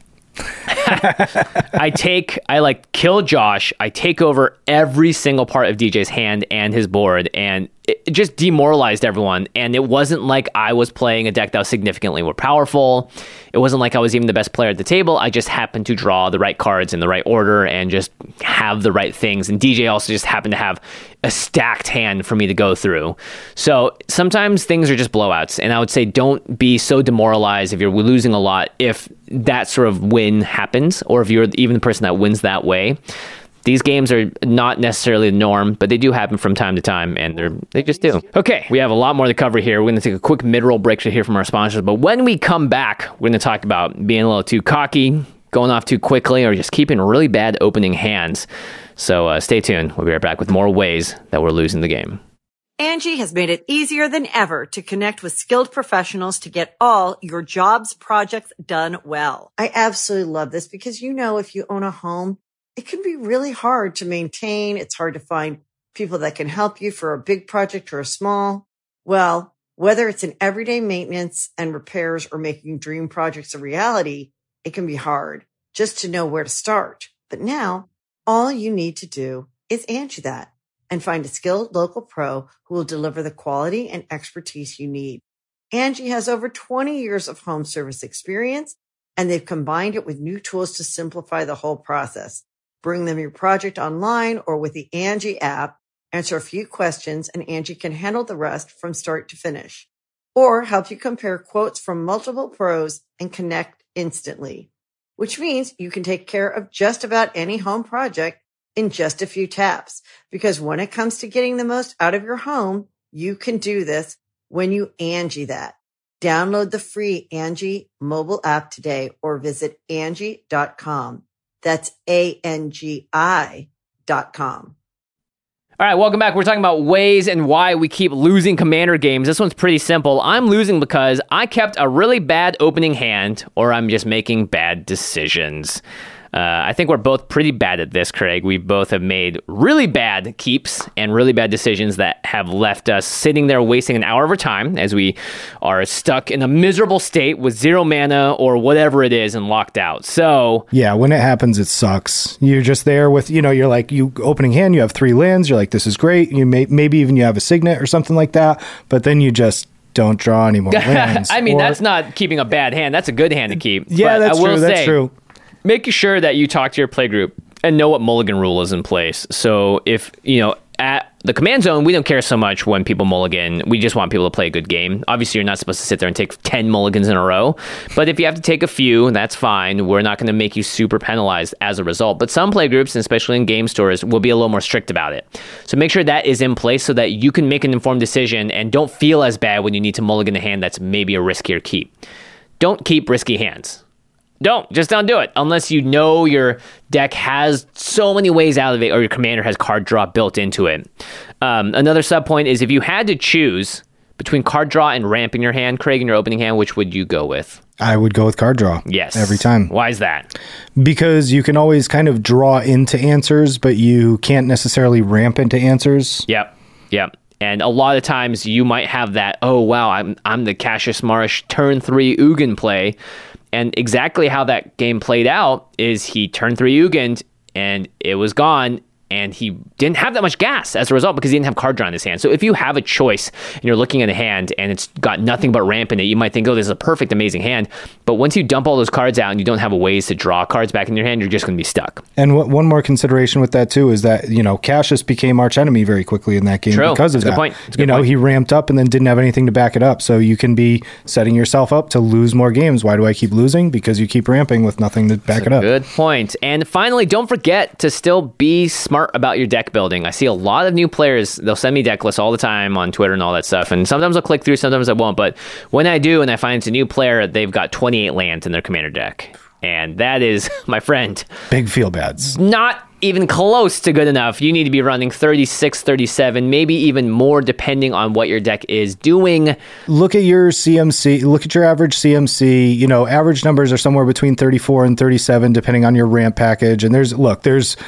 I take, I like kill Josh. I take over every single part of D J's hand and his board, and it just demoralized everyone. And it wasn't like I was playing a deck that was significantly more powerful. It wasn't like I was even the best player at the table. I just happened to draw the right cards in the right order and just have the right things. And D J also just happened to have a stacked hand for me to go through. So sometimes things are just blowouts. And I would say don't be so demoralized if you're losing a lot if that sort of win happens, or if you're even the person that wins that way. These games are not necessarily the norm, but they do happen from time to time, and they're they just do. Okay, we have a lot more to cover here. We're going to take a quick mid-roll break to hear from our sponsors, but when we come back, we're going to talk about being a little too cocky, going off too quickly, or just keeping really bad opening hands. So uh, stay tuned. We'll be right back with more ways that we're losing the game. Angie has made it easier than ever to connect with skilled professionals to get all your jobs projects done well. I absolutely love this because, you know, if you own a home, it can be really hard to maintain. It's hard to find people that can help you for a big project or a small. Well, whether it's in everyday maintenance and repairs or making dream projects a reality, it can be hard just to know where to start. But now all you need to do is Angie that and find a skilled local pro who will deliver the quality and expertise you need. Angie has over twenty years of home service experience, and they've combined it with new tools to simplify the whole process. Bring them your project online or with the Angie app, answer a few questions, and Angie can handle the rest from start to finish. Or help you compare quotes from multiple pros and connect instantly, which means you can take care of just about any home project in just a few taps. Because when it comes to getting the most out of your home, you can do this when you Angie that. Download the free Angie mobile app today or visit Angie dot com. That's A N G I dot com. All right, welcome back. We're talking about ways and why we keep losing Commander games. This one's pretty simple. I'm losing because I kept a really bad opening hand, or I'm just making bad decisions. Uh, I think we're both pretty bad at this, Craig. We both have made really bad keeps and really bad decisions that have left us sitting there wasting an hour of our time as we are stuck in a miserable state with zero mana or whatever it is and locked out. So yeah, when it happens, it sucks. You're just there with, you know, you're like, you opening hand, you have three lands. You're like, this is great. You may, maybe even you have a signet or something like that, but then you just don't draw any more lands. I mean, or, that's not keeping a bad hand. That's a good hand to keep. Yeah, but that's I will true. Say, that's true. Make sure that you talk to your playgroup and know what mulligan rule is in place. So if, you know, at the command zone, we don't care so much when people mulligan. We just want people to play a good game. Obviously, you're not supposed to sit there and take ten mulligans in a row. But if you have to take a few, that's fine. We're not going to make you super penalized as a result. But some playgroups, and especially in game stores, will be a little more strict about it. So make sure that is in place so that you can make an informed decision and don't feel as bad when you need to mulligan a hand that's maybe a riskier keep. Don't keep risky hands. Don't. Just don't do it. Unless you know your deck has so many ways out of it or your commander has card draw built into it. Um, another sub point is if you had to choose between card draw and ramp in your hand, Craig, in your opening hand, which would you go with? I would go with card draw. Yes. Every time. Why is that? Because you can always kind of draw into answers, but you can't necessarily ramp into answers. Yep. Yep. And a lot of times you might have that, oh, wow, I'm I'm the Cassius Marsh turn three Ugin play. And exactly how that game played out is he turned three Ugin and it was gone. And he didn't have that much gas as a result because he didn't have card draw in his hand. So if you have a choice and you're looking at a hand and it's got nothing but ramp in it, you might think, oh, this is a perfect, amazing hand. But once you dump all those cards out and you don't have a ways to draw cards back in your hand, you're just going to be stuck. And w- one more consideration with that, too, is that, you know, Cassius became arch enemy very quickly in that game True. because of That's a that. good point. That's a good you know, point. he ramped up and then didn't have anything to back it up. So you can be setting yourself up to lose more games. Why do I keep losing? Because you keep ramping with nothing to back That's it a up. Good point. And finally, don't forget to still be smart about your deck building. I see a lot of new players. They'll send me deck lists all the time on Twitter and all that stuff. And sometimes I'll click through, sometimes I won't. But when I do and I find it's a new player, they've got twenty-eight lands in their commander deck. And that is, my friend, Big feel bads. not even close to good enough. You need to be running thirty-six, thirty-seven, maybe even more depending on what your deck is doing. Look at your C M C. Look at your average C M C. You know, average numbers are somewhere between thirty-four and thirty-seven, depending on your ramp package. And there's, look, there's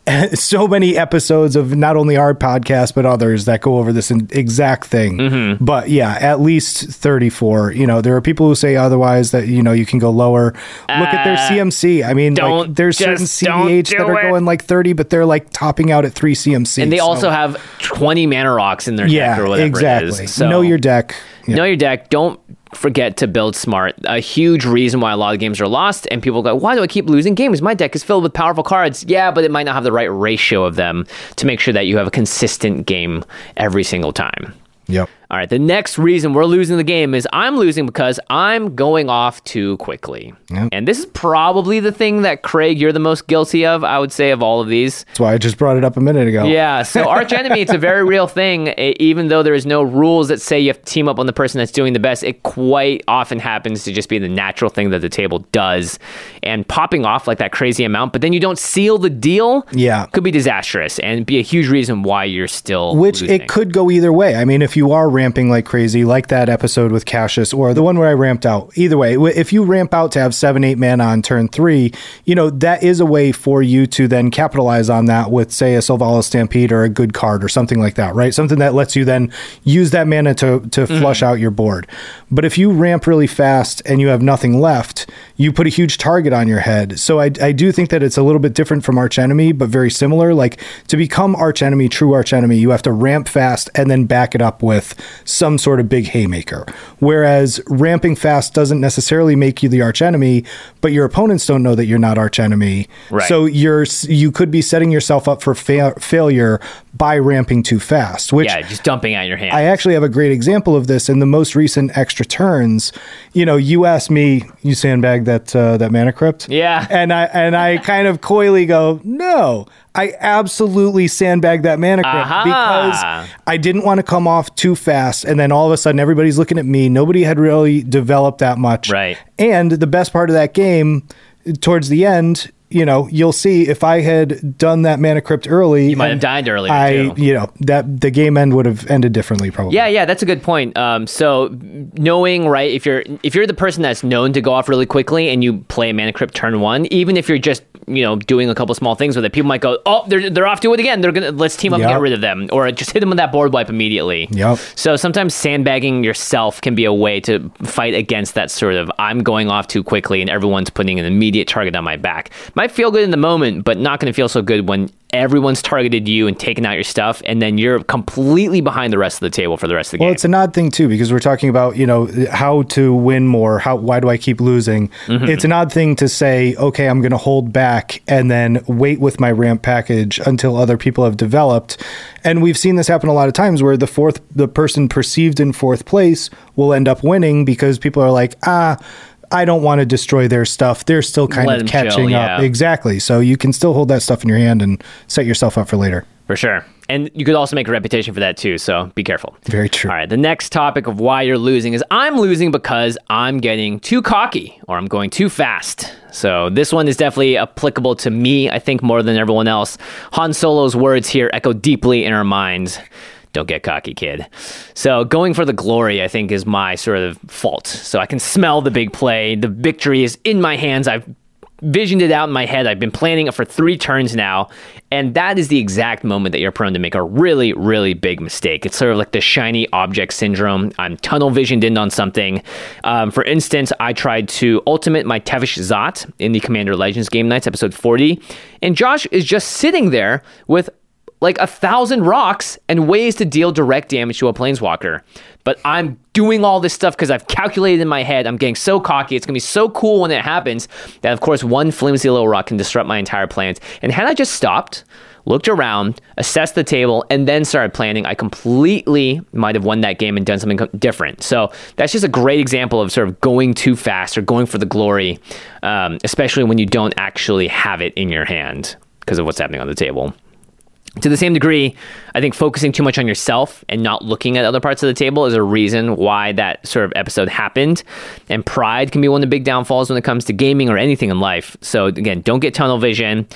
so many episodes of not only our podcast, but others that go over this exact thing. Mm-hmm. But yeah, at least thirty-four. You know, there are people who say otherwise that, you know, you can go lower. Uh, Look at their C M C. I mean, like, there's certain C D H that are it. going like thirty, but they're like topping out at three C M C. And they so. also have twenty mana rocks in their yeah, deck or whatever exactly. it is. So know your deck. Yeah. Know your deck. Don't forget to build smart. A huge reason why a lot of games are lost, and people go, why do I keep losing games? My deck is filled with powerful cards. Yeah, but it might not have the right ratio of them to make sure that you have a consistent game every single time. Yep. All right, the next reason we're losing the game is I'm losing because I'm going off too quickly. Yep. And this is probably the thing that, Craig, you're the most guilty of, I would say, of all of these. That's why I just brought it up a minute ago. Yeah, so Arch Enemy, it's a very real thing. Even though there is no rules that say you have to team up on the person that's doing the best, it quite often happens to just be the natural thing that the table does. And popping off like that crazy amount, but then you don't seal the deal, yeah, could be disastrous and be a huge reason why you're still Which losing. It could go either way. I mean, if you are ramping like crazy, like that episode with Cassius, or the one where I ramped out. Either way, if you ramp out to have seven, eight mana on turn three, you know, that is a way for you to then capitalize on that with, say, a Sylvala Stampede or a good card or something like that, right? Something that lets you then use that mana to, to mm-hmm. flush out your board. But if you ramp really fast and you have nothing left, you put a huge target on your head. So I, I do think that it's a little bit different from Arch Enemy, but very similar. Like, to become Arch Enemy, true Arch Enemy, you have to ramp fast and then back it up with some sort of big haymaker. Whereas ramping fast doesn't necessarily make you the Arch Enemy, but your opponents don't know that you're not Arch Enemy. Right. So you're you could be setting yourself up for fa- failure by ramping too fast. Which yeah, just dumping out your hand. I actually have a great example of this in the most recent extra turns. You know, you asked me, you sandbagged that uh, that Mana Crypt. Yeah, and I and I kind of coyly go, no. I absolutely sandbagged that Mana Crypt Aha. because I didn't want to come off too fast, and then all of a sudden everybody's looking at me. Nobody had really developed that much. Right. And the best part of that game, towards the end, you know, you'll see if I had done that Mana Crypt early, you might have died earlier. I, too. you know, that the game end would have ended differently, probably. Yeah, yeah, that's a good point. Um, so knowing, right, if you're if you're the person that's known to go off really quickly and you play Mana Crypt turn one, even if you're just, you know, doing a couple small things with it, people might go, oh, they're they're off to it again. They're gonna let's team up yep. and get rid of them, or just hit them with that board wipe immediately. Yep. So sometimes sandbagging yourself can be a way to fight against that sort of I'm going off too quickly and everyone's putting an immediate target on my back. Might feel good in the moment, but not going to feel so good when everyone's targeted you and taken out your stuff, and then you're completely behind the rest of the table for the rest of the well, game. Well, it's an odd thing too, because we're talking about, you know, how to win more. How why do I keep losing? Mm-hmm. It's an odd thing to say, okay, I'm going to hold back and then wait with my ramp package until other people have developed. And we've seen this happen a lot of times where the fourth, the person perceived in fourth place will end up winning because people are like, ah, I don't want to destroy their stuff. They're still kind Let of chill, catching yeah. up. Exactly. So you can still hold that stuff in your hand and set yourself up for later. For sure. And you could also make a reputation for that too, so be careful. Very true. All right, the next topic of why you're losing is I'm losing because I'm getting too cocky or I'm going too fast. So this one is definitely applicable to me, I think, more than everyone else. Han Solo's words here echo deeply in our minds. Don't get cocky, kid. So going for the glory, I think, is my sort of fault. So I can smell the big play. The victory is in my hands. I've visioned it out in my head. I've been planning it for three turns now. And that is the exact moment that you're prone to make a really, really big mistake. It's sort of like the shiny object syndrome. I'm tunnel visioned in on something. Um, for instance, I tried to ultimate my Tevesh Zot in the Commander Legends Game Nights, episode forty. And Josh is just sitting there with like a thousand rocks and ways to deal direct damage to a planeswalker. But I'm doing all this stuff because I've calculated in my head. I'm getting so cocky. It's going to be so cool when it happens that, of course, one flimsy little rock can disrupt my entire plans. And had I just stopped, looked around, assessed the table, and then started planning, I completely might have won that game and done something different. So that's just a great example of sort of going too fast or going for the glory, um, especially when you don't actually have it in your hand because of what's happening on the table. To the same degree, I think focusing too much on yourself and not looking at other parts of the table is a reason why that sort of episode happened. And pride can be one of the big downfalls when it comes to gaming or anything in life. So again, don't get tunnel vision.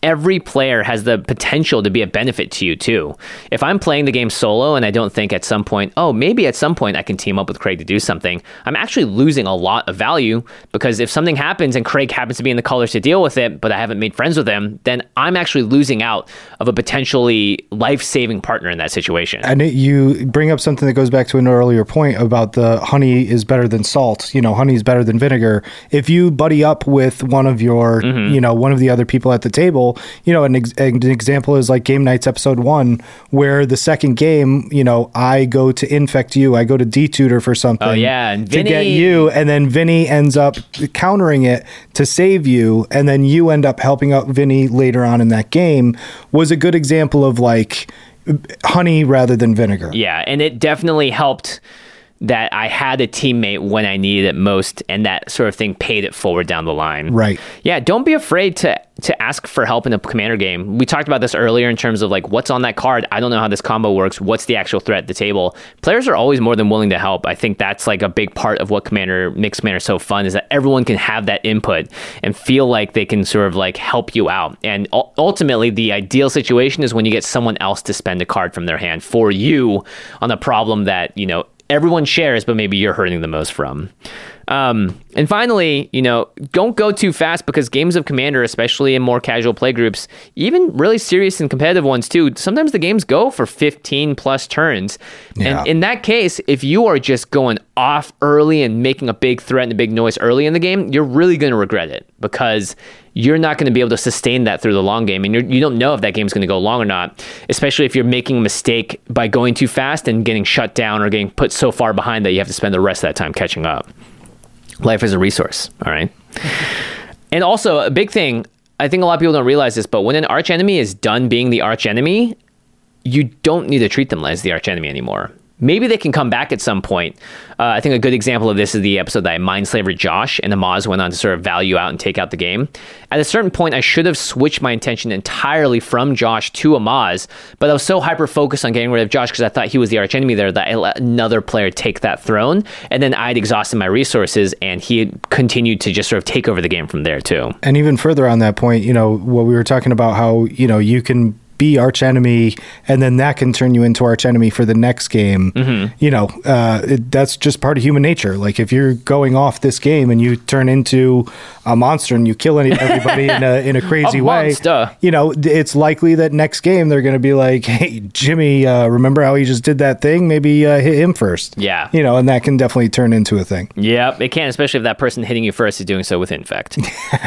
every player has the potential to be a benefit to you too. If I'm playing the game solo and I don't think at some point, oh, maybe at some point I can team up with Craig to do something, I'm actually losing a lot of value, because if something happens and Craig happens to be in the colors to deal with it, but I haven't made friends with him, then I'm actually losing out of a potentially life-saving partner in that situation. And it, you bring up something that goes back to an earlier point about the honey is better than salt. You know, honey is better than vinegar. If you buddy up with one of your, mm-hmm. you know, one of the other people at the table, you know, an, ex- an example is like Game Nights episode one, where the second game, you know, I go to infect you, I go to detutor for something. Oh yeah, and to Vinny... get you, and then Vinny ends up countering it to save you, and then you end up helping out Vinny later on in that game, was a good example of like honey rather than vinegar. Yeah, and it definitely helped that I had a teammate when I needed it most, and that sort of thing paid it forward down the line. Right. Yeah, don't be afraid to to ask for help in a commander game. We talked about this earlier in terms of like, what's on that card? I don't know how this combo works. What's the actual threat at the table? Players are always more than willing to help. I think that's like a big part of what Commander makes Commander so fun, is that everyone can have that input and feel like they can sort of like help you out. And u- ultimately, the ideal situation is when you get someone else to spend a card from their hand for you on a problem that, you know, everyone shares, but maybe you're hurting the most from. Um, and finally, you know, don't go too fast, because games of Commander, especially in more casual play groups, even really serious and competitive ones too, sometimes the games go for fifteen plus turns. Yeah. And in that case, if you are just going off early and making a big threat and a big noise early in the game, you're really going to regret it, because you're not going to be able to sustain that through the long game. And you're, you don't know if that game's going to go long or not, especially if you're making a mistake by going too fast and getting shut down or getting put so far behind that you have to spend the rest of that time catching up. Life is a resource, all right? And also, a big thing, I think a lot of people don't realize this, but when an archenemy is done being the archenemy, you don't need to treat them as the archenemy anymore. Maybe they can come back at some point. Uh, I think a good example of this is the episode that I mind-slavered Josh, and Amaz went on to sort of value out and take out the game. At a certain point, I should have switched my intention entirely from Josh to Amaz, but I was so hyper-focused on getting rid of Josh because I thought he was the archenemy there that I let another player take that throne, and then I'd exhausted my resources, and he had continued to just sort of take over the game from there, too. And even further on that point, you know, what we were talking about, how, you know, you can be archenemy, and then that can turn you into archenemy for the next game. Mm-hmm. You know, uh, it, that's just part of human nature. Like if you're going off this game and you turn into a monster and you kill any, everybody in a in a crazy a way, monster. You know, it's likely that next game they're going to be like, "Hey, Jimmy, uh, remember how he just did that thing? Maybe uh, hit him first." Yeah, you know, and that can definitely turn into a thing. Yeah, it can, especially if that person hitting you first is doing so with infect.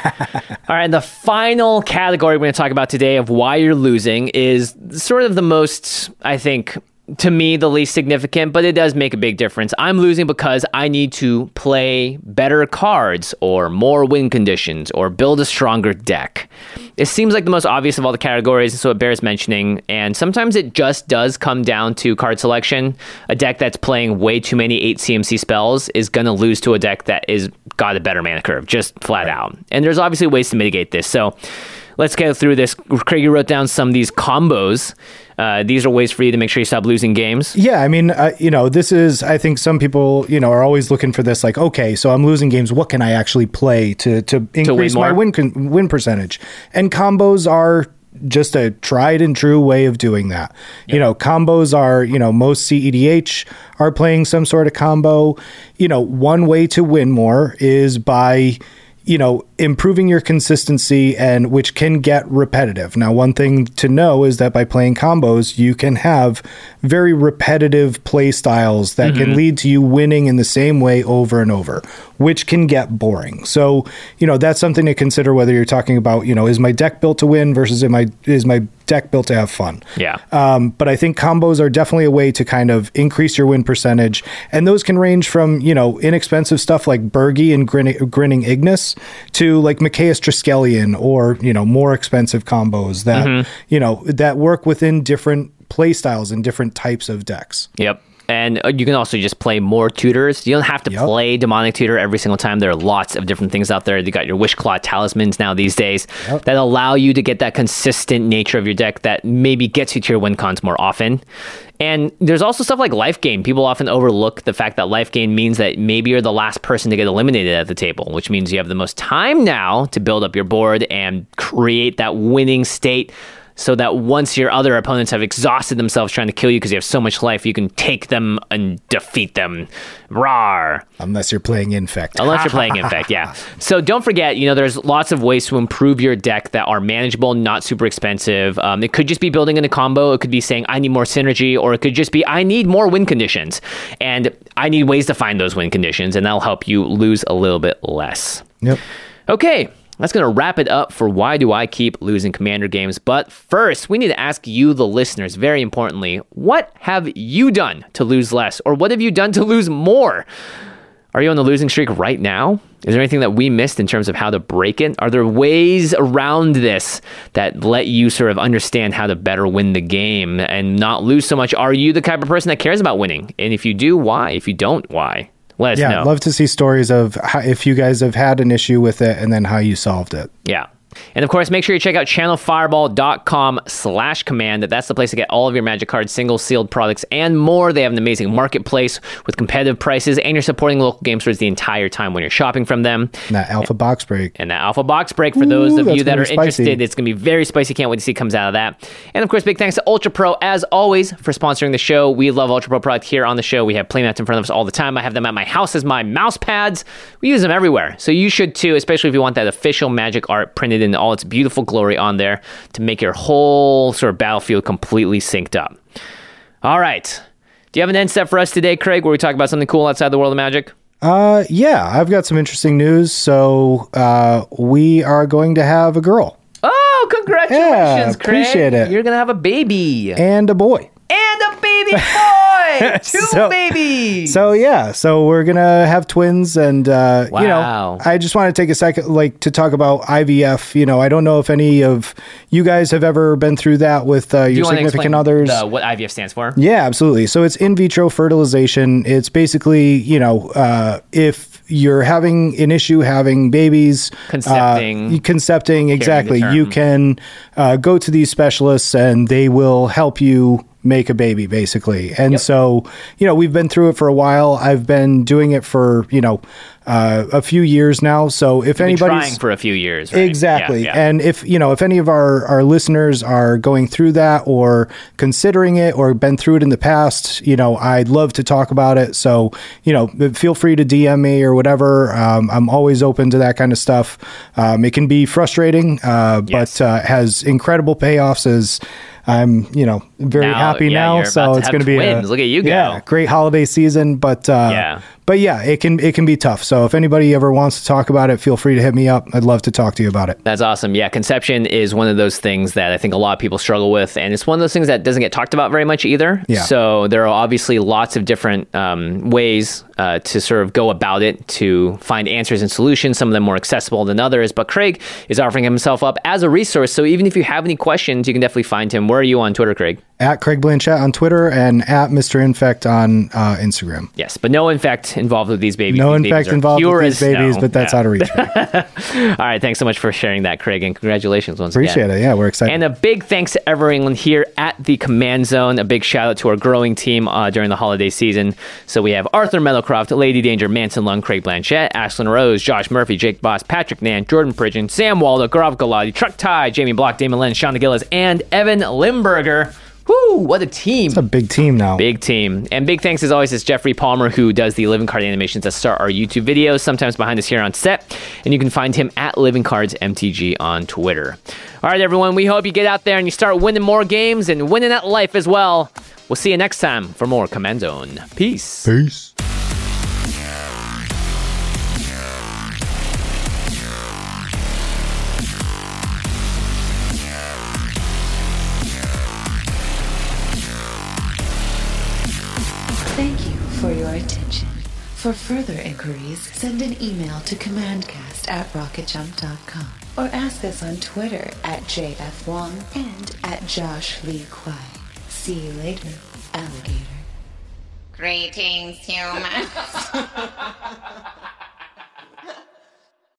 All right, the final category we're going to talk about today of why you're losing is sort of the most, I think, to me, the least significant, but it does make a big difference. I'm losing because I need to play better cards or more win conditions or build a stronger deck. It seems like the most obvious of all the categories, so it bears mentioning, and sometimes it just does come down to card selection. A deck that's playing way too many eight C M C spells is going to lose to a deck that is got a better mana curve, just flat out. And there's obviously ways to mitigate this, so let's get through this. Craig, you wrote down some of these combos. Uh, these are ways for you to make sure you stop losing games. Yeah, I mean, uh, you know, this is, I think some people, you know, are always looking for this, like, okay, so I'm losing games. What can I actually play to, to increase to win my win con- win percentage? And combos are just a tried and true way of doing that. Yep. You know, combos are, you know, most C E D H are playing some sort of combo. You know, one way to win more is by, you know, improving your consistency, and which can get repetitive. Now, one thing to know is that by playing combos, you can have very repetitive play styles that mm-hmm. can lead to you winning in the same way over and over, which can get boring. So, you know, that's something to consider whether you're talking about, you know, is my deck built to win versus am I, is my deck built to have fun? Yeah. Um, but I think combos are definitely a way to kind of increase your win percentage. And those can range from, you know, inexpensive stuff like Bergie and Grinning, Grinning Ignis to like Mikaeus Triskelion, or, you know, more expensive combos that, mm-hmm. you know, that work within different play styles and different types of decks. Yep. And you can also just play more tutors. You don't have to yep. play Demonic Tutor every single time. There are lots of different things out there. You got your Wish Claw Talismans now these days yep. that allow you to get that consistent nature of your deck that maybe gets you to your win cons more often. And there's also stuff like life gain. People often overlook the fact that life gain means that maybe you're the last person to get eliminated at the table, which means you have the most time now to build up your board and create that winning state, so that once your other opponents have exhausted themselves trying to kill you because you have so much life, you can take them and defeat them. Rawr. Unless you're playing Infect. Unless you're playing Infect, yeah. So don't forget, you know, there's lots of ways to improve your deck that are manageable, not super expensive. Um, it could just be building in a combo. It could be saying, I need more synergy, or it could just be, I need more win conditions. And I need ways to find those win conditions, and that'll help you lose a little bit less. Yep. Okay. That's going to wrap it up for Why Do I Keep Losing Commander Games. But first, we need to ask you, the listeners, very importantly, what have you done to lose less? Or what have you done to lose more? Are you on the losing streak right now? Is there anything that we missed in terms of how to break it? Are there ways around this that let you sort of understand how to better win the game and not lose so much? Are you the type of person that cares about winning? And if you do, why? If you don't, why? Let us yeah, know. I'd love to see stories of how, if you guys have had an issue with it and then how you solved it. Yeah. And of course, make sure you check out channelfireball.com slash command. That's the place to get all of your Magic cards, single sealed products, and more. They have an amazing marketplace with competitive prices, and you're supporting local game stores the entire time when you're shopping from them. And that Alpha Box Break. And that Alpha Box Break for Ooh, those of you that are spicy. interested. It's going to be very spicy. Can't wait to see what comes out of that. And of course, big thanks to Ultra Pro, as always, for sponsoring the show. We love Ultra Pro product here on the show. We have playmats in front of us all the time. I have them at my house as my mouse pads. We use them everywhere. So you should too, especially if you want that official Magic art printed in all its beautiful glory on there to make your whole sort of battlefield completely synced up. All right. Do you have an end step for us today, Craig, where we talk about something cool outside the world of Magic? Uh, yeah, I've got some interesting news. So uh, we are going to have a girl. Oh, congratulations, yeah, Craig. Appreciate it. You're going to have a baby. And a boy. And a baby boy! Two so, babies! So, yeah. So, we're going to have twins. And, uh, wow. you know, I just want to take a second, like, to talk about I V F. You know, I don't know if any of you guys have ever been through that with uh, your you significant others. The, what I V F stands for? Yeah, absolutely. So, it's in vitro fertilization. It's basically, you know, uh, if you're having an issue having babies, concepting, uh, concepting, exactly, you can uh, go to these specialists and they will help you make a baby, basically. And yep. so, you know, we've been through it for a while. I've been doing it for, you know, uh, a few years now. So if anybody's trying for a few years, right? Exactly. Yeah, yeah. And if, you know, if any of our, our listeners are going through that or considering it or been through it in the past, you know, I'd love to talk about it. So, you know, feel free to D M me or whatever. Um, I'm always open to that kind of stuff. Um, it can be frustrating, uh, yes. but uh, has incredible payoffs as I'm, you know, very now, happy yeah, now. So it's going to be a look at you go. Yeah, great holiday season. But uh, yeah, but yeah, it can it can be tough. So if anybody ever wants to talk about it, feel free to hit me up. I'd love to talk to you about it. That's awesome. Yeah, conception is one of those things that I think a lot of people struggle with, and it's one of those things that doesn't get talked about very much either. Yeah. So there are obviously lots of different um, ways uh, to sort of go about it to find answers and solutions. Some of them more accessible than others. But Craig is offering himself up as a resource. So even if you have any questions, you can definitely find him. Where are you on Twitter, Craig? At Craig Blanchett on Twitter and at Mister Infect on uh, Instagram. Yes, but no infect involved with these babies. No these infect babies involved with these babies, snow. but that's yeah. out of reach. All right, thanks so much for sharing that, Craig, and congratulations once Appreciate again. it. Yeah, we're excited. And a big thanks to Ever England here at the Command Zone. A big shout out to our growing team uh, during the holiday season. So we have Arthur Meadowcroft, Lady Danger, Manson Lung, Craig Blanchett, Ashlyn Rose, Josh Murphy, Jake Boss, Patrick Nan, Jordan Pridgeon, Sam Waldo, Gaurav Galati, Truck Ty, Jamie Block, Damon Lenz, Shauna Gillis, and Evan Limburger. Woo, what a team. It's a big team now. Big team. And big thanks as always is Jeffrey Palmer, who does the Living Card animations that start our YouTube videos, sometimes behind us here on set. And you can find him at Living Cards M T G on Twitter. All right, everyone, we hope you get out there and you start winning more games and winning at life as well. We'll see you next time for more Command Zone. Peace. Peace. Thank you for your attention. For further inquiries, send an email to commandcast at rocket jump dot com or ask us on Twitter at J F Wong and at Josh Lee Kwai. See you later, alligator. Greetings, humans.